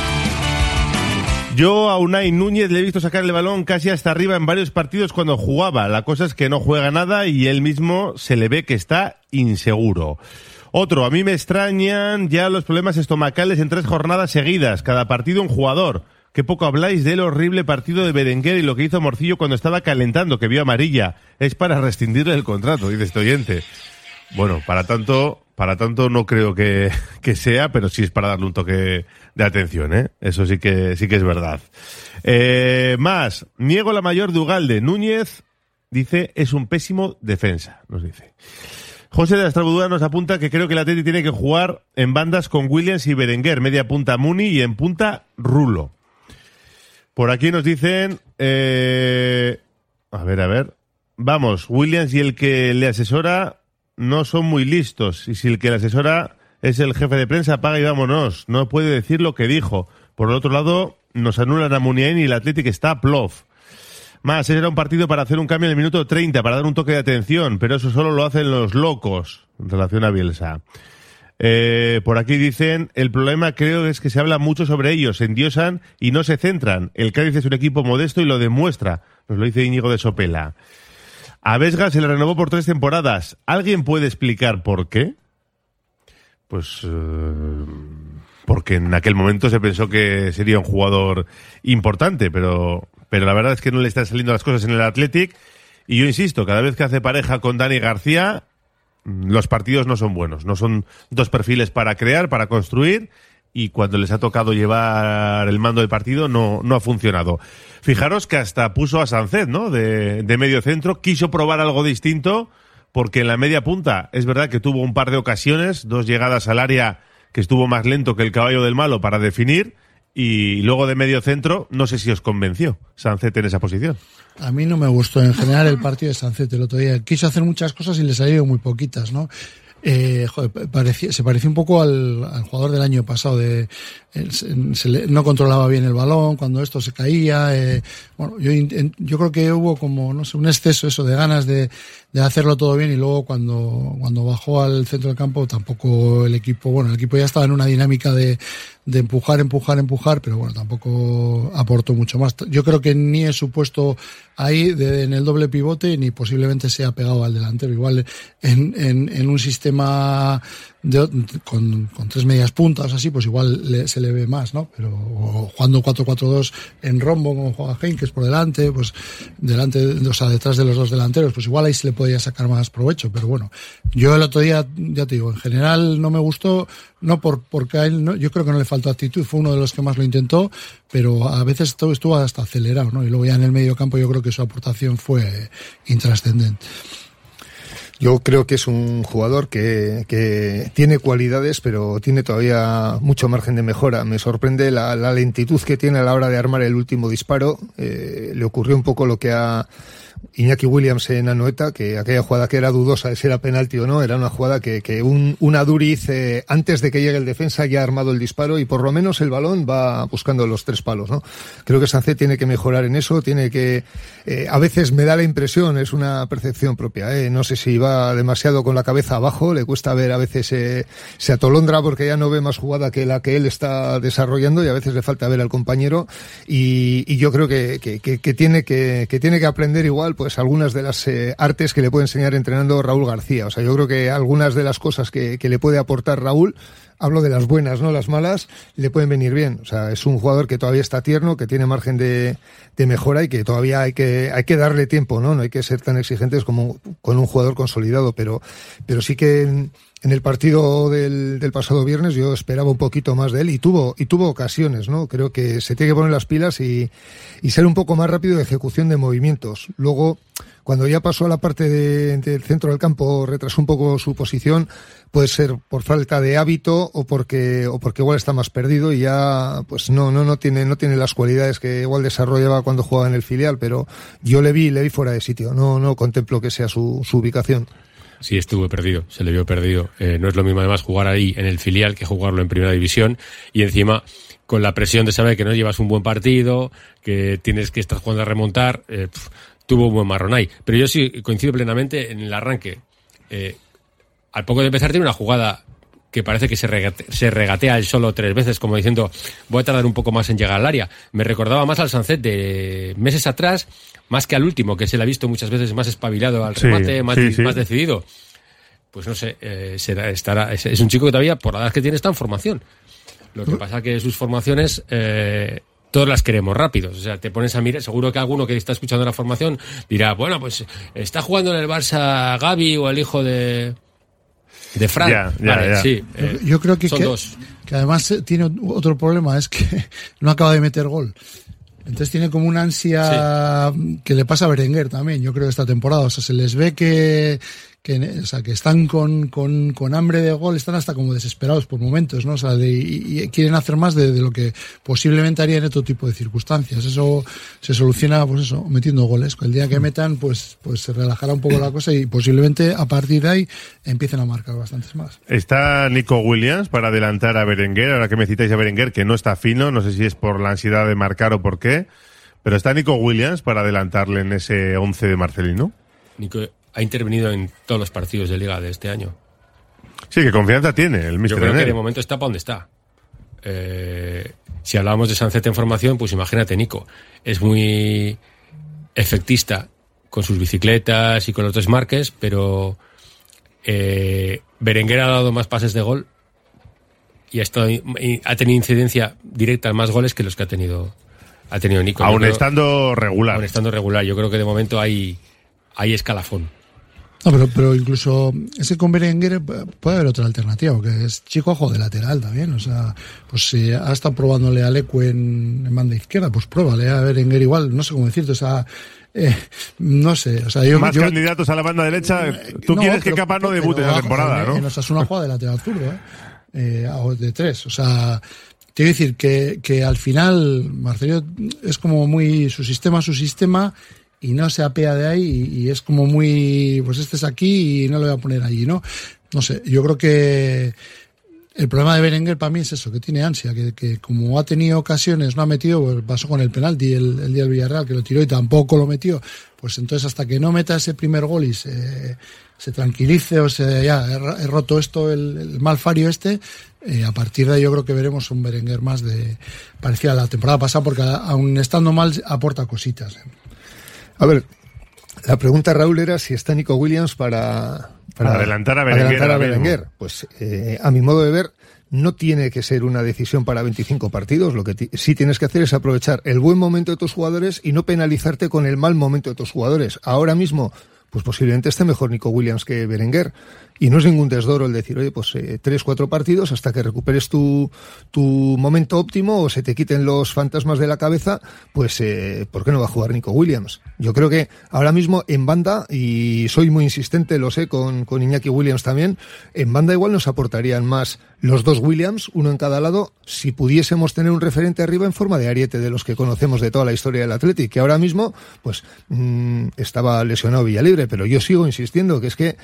Yo a Unai Núñez le he visto sacar el balón casi hasta arriba en varios partidos cuando jugaba. La cosa es que no juega nada y él mismo se le ve que está inseguro. Otro, a mí me extrañan ya los problemas estomacales en 3 jornadas seguidas. Cada partido un jugador. Qué poco habláis del horrible partido de Berenguer y lo que hizo Morcillo cuando estaba calentando, que vio amarilla. Es para rescindirle el contrato, dice este oyente. Bueno, para tanto no creo que sea, pero sí es para darle un toque de atención, ¿eh? Eso sí que es verdad. Más, niego la mayor de Ugalde. Núñez, dice, es un pésimo defensa, nos dice. José de la Estrabudura nos apunta que creo que el Atleti tiene que jugar en bandas con Williams y Berenguer, media punta Muni y en punta Rulo. Por aquí nos dicen, a ver, vamos, Williams y el que le asesora no son muy listos, y si el que le asesora es el jefe de prensa, apaga y vámonos, no puede decir lo que dijo. Por el otro lado, nos anulan a Muniain y el Athletic está a plof. Más, era un partido para hacer un cambio en el minuto 30, para dar un toque de atención, pero eso solo lo hacen los locos, en relación a Bielsa. Por aquí dicen, el problema creo es que se habla mucho sobre ellos, se endiosan y no se centran. El Cádiz es un equipo modesto y lo demuestra, nos lo dice Íñigo de Sopela. A Vesga se le renovó por 3 temporadas. ¿Alguien puede explicar por qué? Pues porque en aquel momento se pensó que sería un jugador importante, pero la verdad es que no le están saliendo las cosas en el Athletic. Y yo insisto, cada vez que hace pareja con Dani García, los partidos no son buenos. No son dos perfiles para crear, para construir, y cuando les ha tocado llevar el mando del partido no ha funcionado. Fijaros que hasta puso a Sánchez, ¿no? De medio centro, quiso probar algo distinto, porque en la media punta es verdad que tuvo un par de ocasiones, 2 llegadas al área que estuvo más lento que el caballo del malo para definir, y luego de medio centro, no sé si os convenció Sánchez en esa posición. A mí no me gustó en general el partido de Sánchez el otro día. Quiso hacer muchas cosas y le salieron muy poquitas, ¿no? Se parecía un poco al jugador del año pasado, no controlaba bien el balón cuando esto se caía. Bueno, yo creo que hubo como, no sé, un exceso eso de ganas de hacerlo todo bien, y luego cuando bajó al centro del campo tampoco el equipo ya estaba en una dinámica de empujar, pero bueno, tampoco aportó mucho más. Yo creo que ni es su puesto ahí en el doble pivote, ni posiblemente sea pegado al delantero. Igual en un sistema con 3 medias puntas así, pues igual se le ve más, ¿no? Pero jugando 4-4-2 en rombo, como juega Heinkes por delante, pues detrás de los 2 delanteros, pues igual ahí se le podía sacar más provecho. Pero bueno, yo el otro día, ya te digo, en general no me gustó, no porque a él yo creo que no le faltó actitud, fue uno de los que más lo intentó, pero a veces estuvo hasta acelerado, ¿no? Y luego ya en el medio campo yo creo que su aportación fue intrascendente. Yo creo que es un jugador que tiene cualidades, pero tiene todavía mucho margen de mejora. Me sorprende la lentitud que tiene a la hora de armar el último disparo. Le ocurrió un poco lo que a Iñaki Williams en Anoeta, que aquella jugada que era dudosa de si era penalti o no, era una jugada que un Aduriz antes de que llegue el defensa ya ha armado el disparo, y por lo menos el balón va buscando los 3 palos, ¿no? Creo que Sánchez tiene que mejorar en eso, tiene que a veces me da la impresión, es una percepción propia, no sé si va demasiado con la cabeza abajo, le cuesta ver, a veces se atolondra porque ya no ve más jugada que la que él está desarrollando, y a veces le falta ver al compañero, y yo creo que tiene que aprender igual pues algunas de las artes que le puede enseñar entrenando Raúl García. O sea, yo creo que algunas de las cosas que le puede aportar Raúl, hablo de las buenas, no las malas, le pueden venir bien. O sea, es un jugador que todavía está tierno, que tiene margen de mejora, y que todavía hay que darle tiempo, ¿no? No hay que ser tan exigentes como con un jugador consolidado, pero sí que en el partido del pasado viernes yo esperaba un poquito más de él, y tuvo ocasiones, ¿no? Creo que se tiene que poner las pilas y ser un poco más rápido de ejecución de movimientos. Luego, cuando ya pasó a la parte del centro del campo, retrasó un poco su posición, puede ser por falta de hábito o porque igual está más perdido y ya pues no tiene las cualidades que igual desarrollaba cuando jugaba en el filial, pero yo le vi fuera de sitio, no contemplo que sea su ubicación. Sí, estuvo perdido, se le vio perdido. No es lo mismo además jugar ahí en el filial que jugarlo en primera división, y encima con la presión de saber que no llevas un buen partido, que tienes que estar jugando a remontar, tuvo un buen marrón ahí. Pero yo sí coincido plenamente en el arranque. Al poco de empezar tiene una jugada que parece que se regatea él solo 3 veces, como diciendo, voy a tardar un poco más en llegar al área. Me recordaba más al Sánchez de meses atrás, más que al último, que se le ha visto muchas veces más espabilado al remate, más decidido. Pues no sé, es un chico que todavía, por la edad que tiene, está en formación. Lo que pasa que sus formaciones todas las queremos rápidos. O sea, te pones a mirar, seguro que alguno que está escuchando la formación dirá, bueno, pues está jugando en el Barça Gavi o el hijo de Fran. Vale, sí. Yo creo que son dos. Que además tiene otro problema, es que no acaba de meter gol. Entonces tiene como una ansia que le pasa a Berenguer también, yo creo, esta temporada. O sea, se les ve que están con hambre de gol, están hasta como desesperados por momentos, ¿no? O sea, y quieren hacer más de lo que posiblemente harían en otro tipo de circunstancias. Eso se soluciona, pues eso, metiendo goles. El día que metan, pues se relajará un poco la cosa, y posiblemente a partir de ahí empiecen a marcar bastantes más. Está Nico Williams para adelantar a Berenguer, ahora que me citáis a Berenguer, que no está fino, no sé si es por la ansiedad de marcar o por qué, Pero está Nico Williams para adelantarle en ese 11 de Marcelino. Nico ha intervenido en todos los partidos de Liga de este año. Sí, que confianza tiene el míster. Yo creo que de momento está para donde está. Si hablábamos de Sancet en formación, pues imagínate, Nico. Es muy efectista con sus bicicletas y con los desmarques, pero Berenguer ha dado más pases de gol y ha tenido incidencia directa en más goles que los que ha tenido Nico. Aún estando regular. Aún estando regular. Yo creo que de momento hay escalafón. No, pero incluso ese con Berenguer puede haber otra alternativa, porque es chico a juego de lateral también. O sea, pues si ha estado probándole a Lecu en banda izquierda, pues pruébale a Berenguer igual. No sé cómo decirte, o sea, no sé. O sea, más candidatos a la banda derecha. Tú quieres que Capa no debute esa temporada, ¿no? En Osasuna juega de lateral zurdo, de 3. O sea, quiero decir que al final Marcelo es como muy su sistema, y no se apea de ahí y es como muy, pues este es aquí y no lo voy a poner allí, ¿no? No sé, yo creo que el problema de Berenguer para mí es eso, que tiene ansia, que como ha tenido ocasiones, no ha metido, pues pasó con el penalti el día del Villarreal, que lo tiró y tampoco lo metió, pues entonces hasta que no meta ese primer gol y se tranquilice o ya he roto esto, el mal fario a partir de ahí yo creo que veremos un Berenguer más parecido a la temporada pasada, porque aún estando mal aporta cositas. A ver, la pregunta, Raúl, era si está Nico Williams para adelantar a Berenguer. Pues a mi modo de ver, no tiene que ser una decisión para 25 partidos. Lo que sí tienes que hacer es aprovechar el buen momento de tus jugadores y no penalizarte con el mal momento de tus jugadores. Ahora mismo, pues posiblemente esté mejor Nico Williams que Berenguer. Y no es ningún desdoro el decir, oye, pues 3-4 partidos hasta que recuperes tu momento óptimo o se te quiten los fantasmas de la cabeza, pues ¿por qué no va a jugar Nico Williams? Yo creo que ahora mismo en banda, y soy muy insistente, lo sé, con Iñaki Williams también, en banda igual nos aportarían más los dos Williams, uno en cada lado, si pudiésemos tener un referente arriba en forma de ariete de los que conocemos de toda la historia del Athletic, que ahora mismo pues estaba lesionado Villalibre, pero yo sigo insistiendo que es que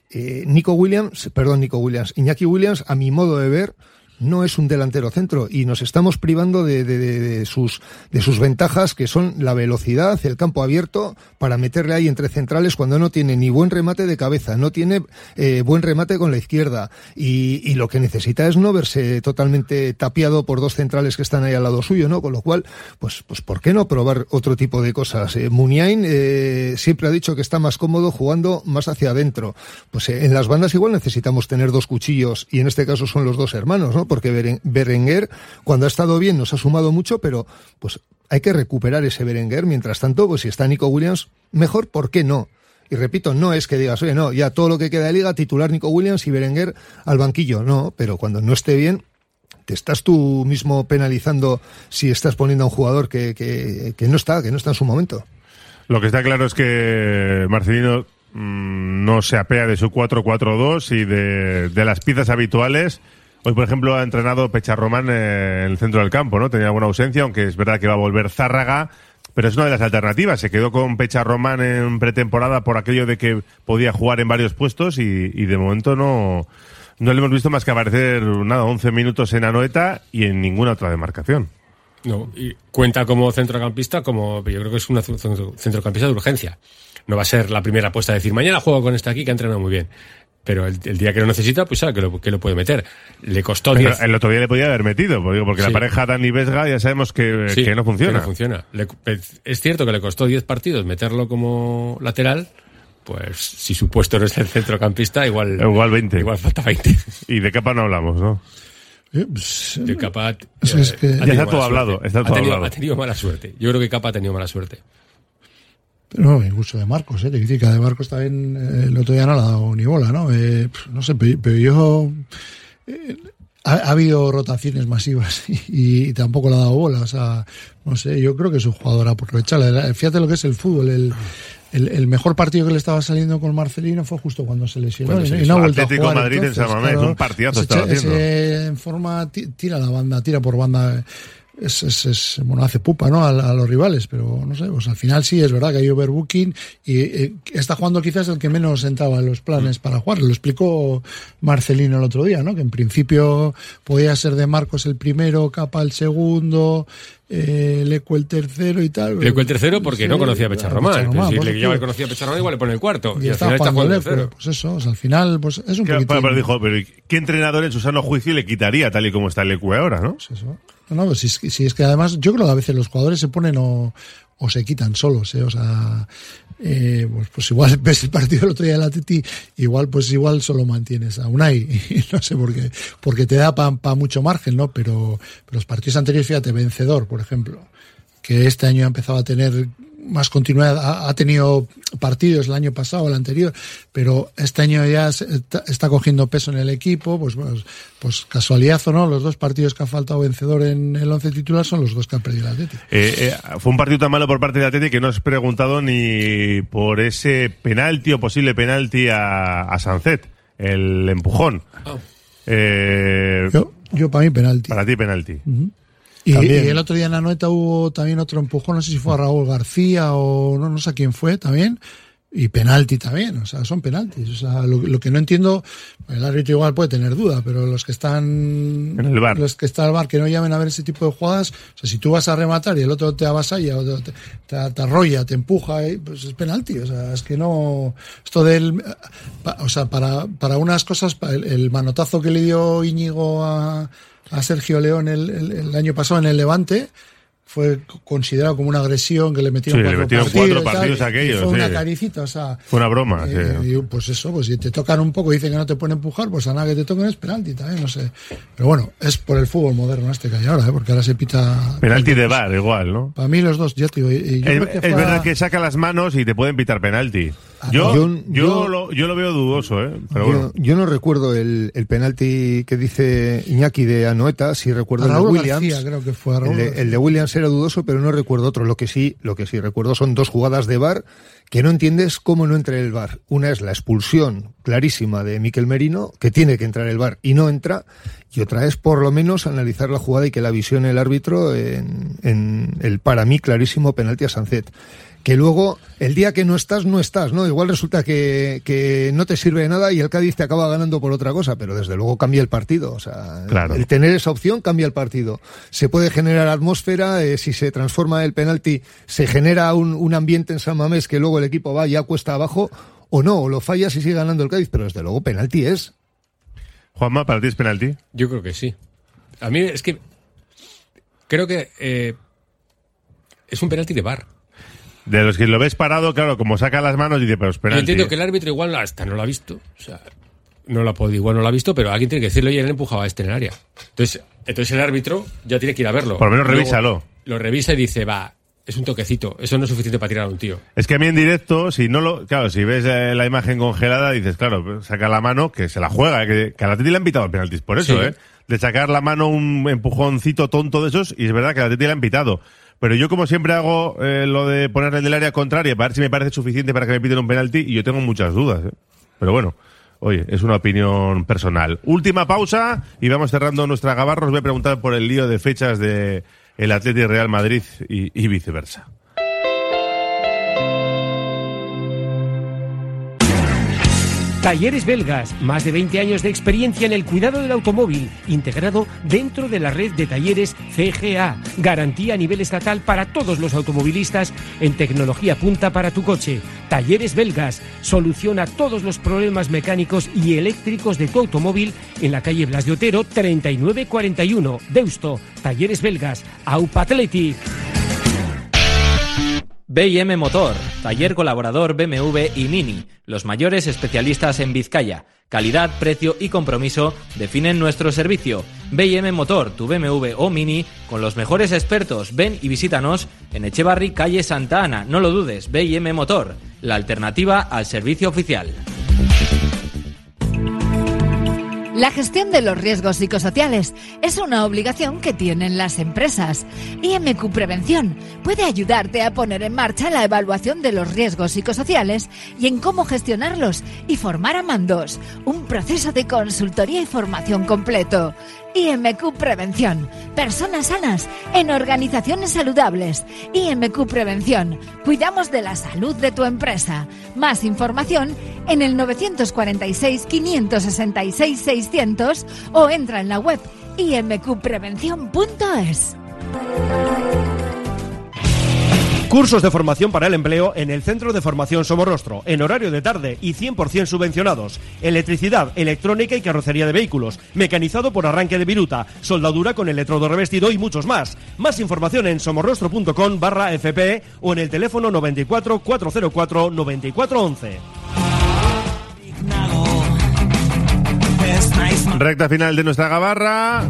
Iñaki Williams, a mi modo de ver, no es un delantero centro y nos estamos privando de sus ventajas, que son la velocidad, el campo abierto, para meterle ahí entre centrales cuando no tiene ni buen remate de cabeza, no tiene buen remate con la izquierda y lo que necesita es no verse totalmente tapiado por dos centrales que están ahí al lado suyo, ¿no? Con lo cual, pues ¿por qué no probar otro tipo de cosas? Muniain siempre ha dicho que está más cómodo jugando más hacia adentro. Pues en las bandas igual necesitamos tener dos cuchillos y en este caso son los dos hermanos, ¿no? Porque Berenguer, cuando ha estado bien, nos ha sumado mucho, pero pues hay que recuperar ese Berenguer. Mientras tanto, pues si está Nico Williams, mejor, ¿por qué no? Y repito, no es que digas, oye, no, ya todo lo que queda de liga, titular Nico Williams y Berenguer al banquillo. No, pero cuando no esté bien, te estás tú mismo penalizando si estás poniendo a un jugador que no está en su momento. Lo que está claro es que Marcelino no se apea de su 4-4-2 y de las piezas habituales. Hoy, por ejemplo, ha entrenado Pecharromán en el centro del campo, ¿no? Tenía alguna ausencia, aunque es verdad que va a volver Zárraga, pero es una de las alternativas. Se quedó con Pecharromán en pretemporada por aquello de que podía jugar en varios puestos y de momento no le hemos visto más que aparecer 11 minutos en Anoeta y en ninguna otra demarcación. No, y cuenta como centrocampista, yo creo que es un centrocampista de urgencia. No va a ser la primera apuesta de decir, mañana juego con este aquí que ha entrenado muy bien. Pero el día que lo necesita, pues sabe que lo puede meter. Le costó 10. El otro día le podía haber metido, porque sí. La pareja Dani Vesga ya sabemos que no funciona. Que no funciona. Es cierto que le costó 10 partidos meterlo como lateral. Pues si su puesto no es el centrocampista, igual 20. Igual falta 20. Y de Capa no hablamos, ¿no? De Capa ya está todo hablado. Ha tenido mala suerte. Yo creo que Capa ha tenido mala suerte. No, incluso de Marcos, te dice que de Marcos también el otro día no le ha dado ni bola, ¿no? No sé, pero yo ha habido rotaciones masivas y tampoco le ha dado bola, o sea, no sé, yo creo que es un jugador a aprovechar. Fíjate lo que es el fútbol, el mejor partido que le estaba saliendo con Marcelino fue justo cuando se lesionó y no ha vuelto Atlético a jugar. Madrid en San Mamés, un partidazo estaba haciendo. En forma tira la banda, tira por banda. bueno, hace pupa, ¿no? A los rivales, pero no sé, pues al final sí es verdad que hay overbooking y está jugando quizás el que menos entraba en los planes para jugar. Lo explicó Marcelino el otro día, ¿no? Que en principio podía ser de Marcos el primero, Capa el segundo, Leco el tercero y tal. Leco el tercero porque no conocía a Pecharromán. Si le ya conocía a Pecharromán, igual le pone el cuarto. Y al final está jugando el tercero. Pues eso, o sea, al final pues es un poquito... Pero dijo, pero ¿qué entrenador en su sano juicio le quitaría tal y como está Leco ahora, no? Pues eso. No, pues si es que además yo creo que a veces los jugadores se ponen o se quitan solos, o sea, pues igual ves el partido del otro día del Atleti, igual solo mantienes a Unai, y no sé por qué, porque te da pa mucho margen, ¿no? Pero los partidos anteriores, fíjate, Vencedor, por ejemplo, que este año ha empezado a tener más continuidad, ha tenido partidos el año pasado, el anterior, pero este año ya está cogiendo peso en el equipo, pues casualidad o no, los 2 partidos que ha faltado Vencedor en el 11 titular son los 2 que ha perdido el Atleti. Fue un partido tan malo por parte del Atleti que no has preguntado ni por ese penalti o posible penalti a Sancet, el empujón. Yo para mí penalti. Para ti penalti. Uh-huh. Y el otro día en la Anoeta hubo también otro empujón, no sé si fue a Raúl García o no sé a quién fue también, y penalti también, o sea, son penaltis. O sea, lo que no entiendo, el árbitro igual puede tener duda, pero los que están en el VAR, que no llamen a ver ese tipo de jugadas, o sea, si tú vas a rematar y el otro te avasalla o te arrolla, te empuja, pues es penalti. O sea, es que no, esto o sea, para unas cosas, el manotazo que le dio Íñigo a Sergio León el año pasado en el Levante fue considerado como una agresión, que le metieron 4 partidos aquellos. Fue una caricita, o sea... Fue una broma. Pues eso, pues si te tocan un poco y dicen que no te pueden empujar, pues a nada que te toquen es penalti también, no sé. Pero bueno, es por el fútbol moderno que hay ahora, porque ahora se pita... Penalti de VAR, igual, ¿no? Para mí los dos, ya te digo... Es verdad que saca las manos y te pueden pitar penalti. Yo lo veo dudoso, pero bueno. Yo no recuerdo el penalti que dice Iñaki de Anoeta, si recuerdo el de Williams. García, creo que fue el de Williams era dudoso, pero no recuerdo otro. Lo que sí recuerdo son 2 jugadas de VAR que no entiendes cómo no entra el VAR. Una es la expulsión clarísima de Mikel Merino, que tiene que entrar el VAR y no entra, y otra es por lo menos analizar la jugada y que la visione el árbitro en el para mí clarísimo penalti a Sancet. Que luego, el día que no estás, ¿no? Igual resulta que no te sirve de nada y el Cádiz te acaba ganando por otra cosa, pero desde luego cambia el partido. O sea, claro. El tener esa opción cambia el partido. Se puede generar atmósfera, si se transforma el penalti, se genera un ambiente en San Mamés que luego el equipo va ya cuesta abajo, o no, o lo fallas y sigue ganando el Cádiz, pero desde luego penalti es. Juanma, ¿para ti es penalti? Yo creo que sí. A mí es que creo que es un penalti de VAR. De los que lo ves parado, claro, como saca las manos y dice, pero es penalti. Yo entiendo que el árbitro igual hasta no lo ha visto. O sea, igual no lo ha visto, pero alguien tiene que decirle, oye, él empujaba a este en el área. Entonces el árbitro ya tiene que ir a verlo. Por lo menos revísalo. Lo revisa y dice, es un toquecito. Eso no es suficiente para tirar a un tío. Es que a mí en directo, si ves la imagen congelada, dices, claro, saca la mano, que se la juega, que a la Atleti le han pitado penaltis por eso, sí. De sacar la mano un empujoncito tonto de esos, y es verdad que a la Atleti le han pitado. Pero yo, como siempre, hago lo de ponerle del área contraria para ver si me parece suficiente para que me piten un penalti, y yo tengo muchas dudas. Pero bueno, oye, es una opinión personal. Última pausa y vamos cerrando nuestra gabarra. Os voy a preguntar por el lío de fechas de el Atleti Real Madrid y viceversa. Talleres Belgas, más de 20 años de experiencia en el cuidado del automóvil, integrado dentro de la red de talleres CGA. Garantía a nivel estatal para todos los automovilistas en tecnología punta para tu coche. Talleres Belgas, soluciona todos los problemas mecánicos y eléctricos de tu automóvil en la calle Blas de Otero 3941, Deusto. Talleres Belgas, Aupa Athletic. B&M Motor, taller colaborador BMW y Mini, los mayores especialistas en Vizcaya. Calidad, precio y compromiso definen nuestro servicio. B&M Motor, tu BMW o Mini, con los mejores expertos. Ven y visítanos en Echevarri, calle Santa Ana. No lo dudes, B&M Motor, la alternativa al servicio oficial. La gestión de los riesgos psicosociales es una obligación que tienen las empresas. IMQ Prevención puede ayudarte a poner en marcha la evaluación de los riesgos psicosociales y en cómo gestionarlos y formar a mandos. Un proceso de consultoría y formación completo. IMQ Prevención. Personas sanas en organizaciones saludables. IMQ Prevención. Cuidamos de la salud de tu empresa. Más información en el 946 566 600 o entra en la web imqprevención.es. Cursos de formación para el empleo en el Centro de Formación Somorrostro, en horario de tarde y 100% subvencionados. Electricidad, electrónica y carrocería de vehículos, mecanizado por arranque de viruta, soldadura con electrodo revestido y muchos más. Más información en somorrostro.com/FP o en el teléfono 94 404 9411. Recta final de nuestra gabarra.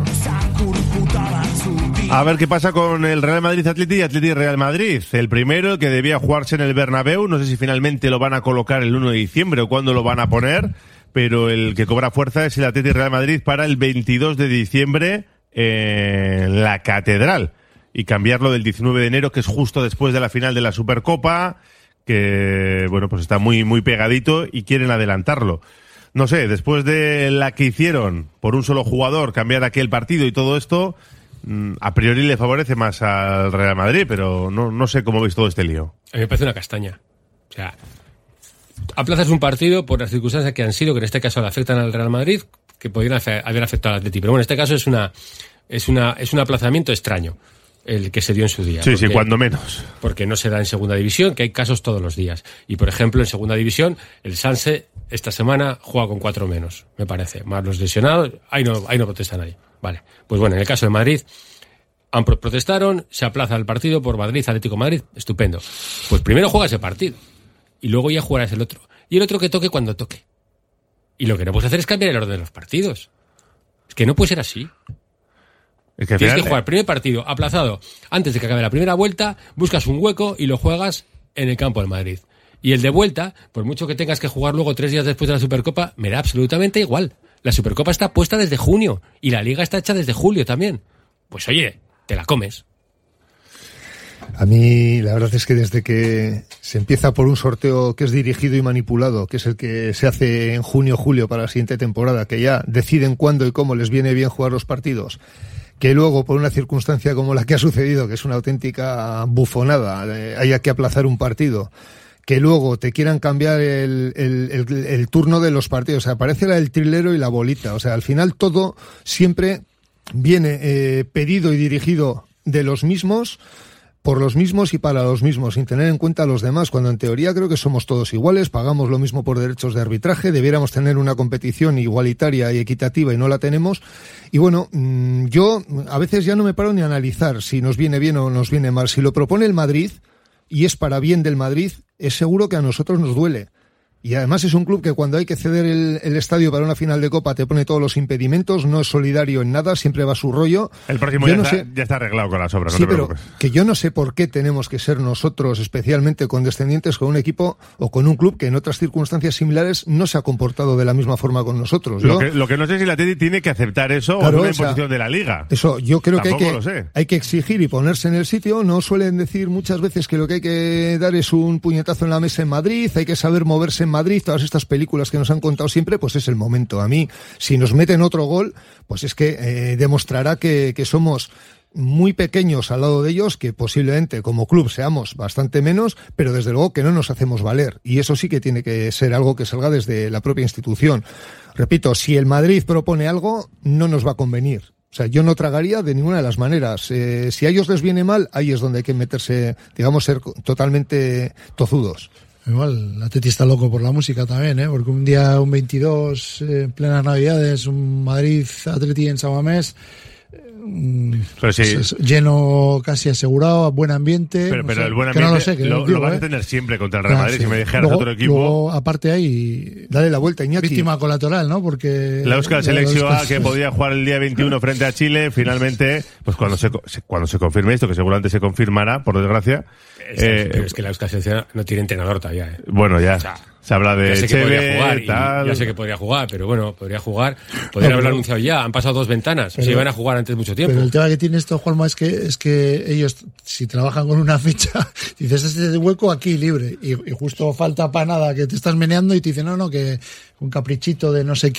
A ver qué pasa con el Real Madrid-Atleti y Atleti-Real Madrid. El primero, que debía jugarse en el Bernabéu, no sé si finalmente lo van a colocar el 1 de diciembre o cuándo lo van a poner, pero el que cobra fuerza es el Atleti-Real Madrid para el 22 de diciembre en la Catedral. Y cambiarlo del 19 de enero, que es justo después de la final de la Supercopa, que, bueno, pues está muy, muy pegadito y quieren adelantarlo. No sé, después de la que hicieron por un solo jugador, cambiar aquel partido y todo esto, a priori le favorece más al Real Madrid, pero no sé cómo veis todo este lío. A mí me parece una castaña. O sea, aplazas un partido por las circunstancias que han sido, que en este caso le afectan al Real Madrid, que podrían haber afectado al Atleti. Pero bueno, en este caso es un aplazamiento extraño el que se dio en su día. Sí, sí, cuando menos. Porque no se da en segunda división, que hay casos todos los días. Y por ejemplo, en segunda división, el Sanse esta semana juega con 4 menos, me parece. Más los lesionados, ahí no protesta nadie. Vale. Pues bueno, en el caso de Madrid, protestaron, se aplaza el partido por Madrid, Atlético Madrid, estupendo. Pues primero juega ese partido. Y luego ya jugarás el otro. Y el otro que toque cuando toque. Y lo que no puedes hacer es cambiar el orden de los partidos. Es que no puede ser así. Es que tienes que jugar el primer partido aplazado antes de que acabe la primera vuelta, buscas un hueco y lo juegas en el campo del Madrid. Y el de vuelta, por mucho que tengas que jugar luego 3 días después de la Supercopa, me da absolutamente igual. La Supercopa está puesta desde junio y la Liga está hecha desde julio también. Pues oye, te la comes. A mí la verdad es que desde que se empieza por un sorteo que es dirigido y manipulado, que es el que se hace en junio, julio para la siguiente temporada, que ya deciden cuándo y cómo les viene bien jugar los partidos, que luego por una circunstancia como la que ha sucedido, que es una auténtica bufonada, haya que aplazar un partido, que luego te quieran cambiar el turno de los partidos. O sea, parece el trilero y la bolita. O sea, al final todo siempre viene pedido y dirigido de los mismos, por los mismos y para los mismos, sin tener en cuenta a los demás, cuando en teoría creo que somos todos iguales, pagamos lo mismo por derechos de arbitraje, debiéramos tener una competición igualitaria y equitativa y no la tenemos. Y bueno, yo a veces ya no me paro ni a analizar si nos viene bien o nos viene mal. Si lo propone el Madrid y es para bien del Madrid, es seguro que a nosotros nos duele. Y además es un club que cuando hay que ceder el estadio para una final de Copa te pone todos los impedimentos, no es solidario en nada, siempre va a su rollo. El próximo ya está arreglado con las obras, sí, no te preocupes. Pero que yo no sé por qué tenemos que ser nosotros especialmente condescendientes con un equipo o con un club que en otras circunstancias similares no se ha comportado de la misma forma con nosotros. Lo que no sé es si la Atleti tiene que aceptar eso, claro, o una imposición de la Liga. Eso, yo creo que hay que exigir y ponerse en el sitio. No suelen decir muchas veces que lo que hay que dar es un puñetazo en la mesa en Madrid, hay que saber moverse en Madrid, todas estas películas que nos han contado siempre, pues es el momento. A mí, si nos meten otro gol, pues es que demostrará que somos muy pequeños al lado de ellos, que posiblemente como club seamos bastante menos, pero desde luego que no nos hacemos valer. Y eso sí que tiene que ser algo que salga desde la propia institución. Repito, si el Madrid propone algo, no nos va a convenir. O sea, yo no tragaría de ninguna de las maneras. Si a ellos les viene mal, ahí es donde hay que meterse, digamos, ser totalmente tozudos. Igual, la Atleti está loco por la música también, porque un día, un 22, en plenas Navidades, un Madrid-Atleti en San Mamés, pues sí, lleno casi asegurado, buen ambiente. Pero el buen ambiente lo vas a tener siempre contra el Real Madrid. Sí. Si me dijeras otro equipo. Luego, aparte ahí, dale la vuelta, Iñaki. Víctima colateral, ¿no? Porque la Euskal Selección que podía jugar el día 21 frente a Chile, finalmente, pues cuando se confirme esto, que seguramente se confirmará, por desgracia. Pero es que la Euskal Selección no tiene entrenador todavía. Bueno, ya. O sea, se habla de Cheve, ya sé que podría jugar, pero bueno, podría jugar. Podrían haberlo anunciado ya. Han pasado 2 ventanas. Se iban a jugar antes mucho tiempo. Pero el tema que tiene esto, Juanma, es que ellos, si trabajan con una fecha, dices, este hueco aquí libre. Y justo falta para nada que te estás meneando y te dicen, no, que un caprichito de no sé quién.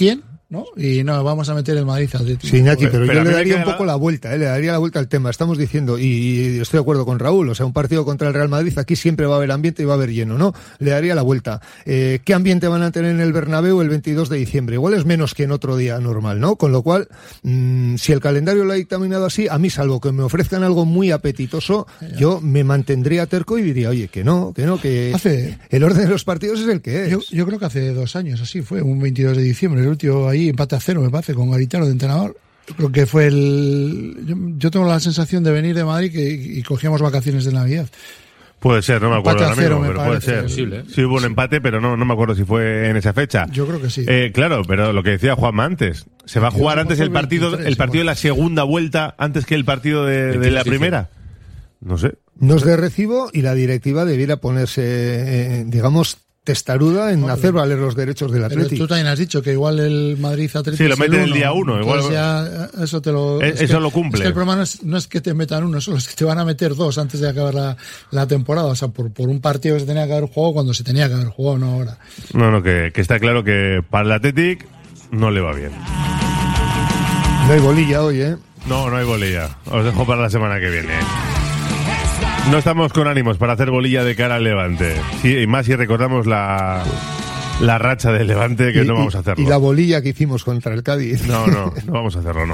¿no? Y no, vamos a meter el Madrid Atlético. Sí, Iñaki, pero yo le daría un poco la vuelta, le daría la vuelta al tema. Estamos diciendo, y estoy de acuerdo con Raúl, o sea, un partido contra el Real Madrid, aquí siempre va a haber ambiente y va a haber lleno, ¿no? Le daría la vuelta. ¿Qué ambiente van a tener en el Bernabéu el 22 de diciembre? Igual es menos que en otro día normal, ¿no? Con lo cual, si el calendario lo ha dictaminado así, a mí, salvo que me ofrezcan algo muy apetitoso, yo me mantendría terco y diría, oye, que el orden de los partidos es el que es. Yo creo que hace 2 años, así fue, un 22 de diciembre, el último ahí, empate a 0, me parece, con Garitano de entrenador. Creo que fue yo tengo la sensación de venir de Madrid y cogíamos vacaciones de Navidad. Puede ser, no me acuerdo ahora mismo, pero puede ser. Posible. Sí hubo un empate, pero no me acuerdo si fue en esa fecha. Yo creo que sí. Claro, pero lo que decía Juanma antes, ¿se va a jugar antes el partido de la segunda vuelta antes que el partido de la primera? No sé. No es de recibo y la directiva debiera ponerse, digamos, testaruda en hacer valer los derechos del Atlético. Pero tú también has dicho que igual el Madrid Atlético. Sí, lo mete el día 1. Igual ya eso te lo. Lo cumple. Es que el problema no es que te metan 1, solo es que te van a meter 2 antes de acabar la temporada. O sea, por un partido que se tenía que haber jugado cuando se tenía que haber jugado, no ahora. No, que está claro que para el Atlético no le va bien. No hay bolilla hoy, ¿eh? No hay bolilla. Os dejo para la semana que viene. No estamos con ánimos para hacer bolilla de cara al Levante. Sí, y más si recordamos la racha del Levante, que no vamos a hacerlo. Y la bolilla que hicimos contra el Cádiz. No vamos a hacerlo, no.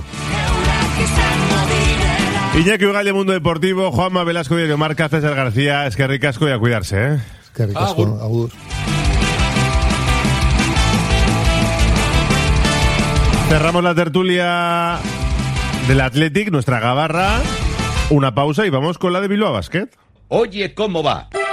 Iñaki Ugalde, Mundo Deportivo, Juanma Velasco, Diario Marca, César García, es que ricasco y a cuidarse, ¿eh? Es que ricasco, agur. Cerramos la tertulia del Athletic, nuestra gabarra. Una pausa y vamos con la de Bilbao Basket. Oye, ¿cómo va?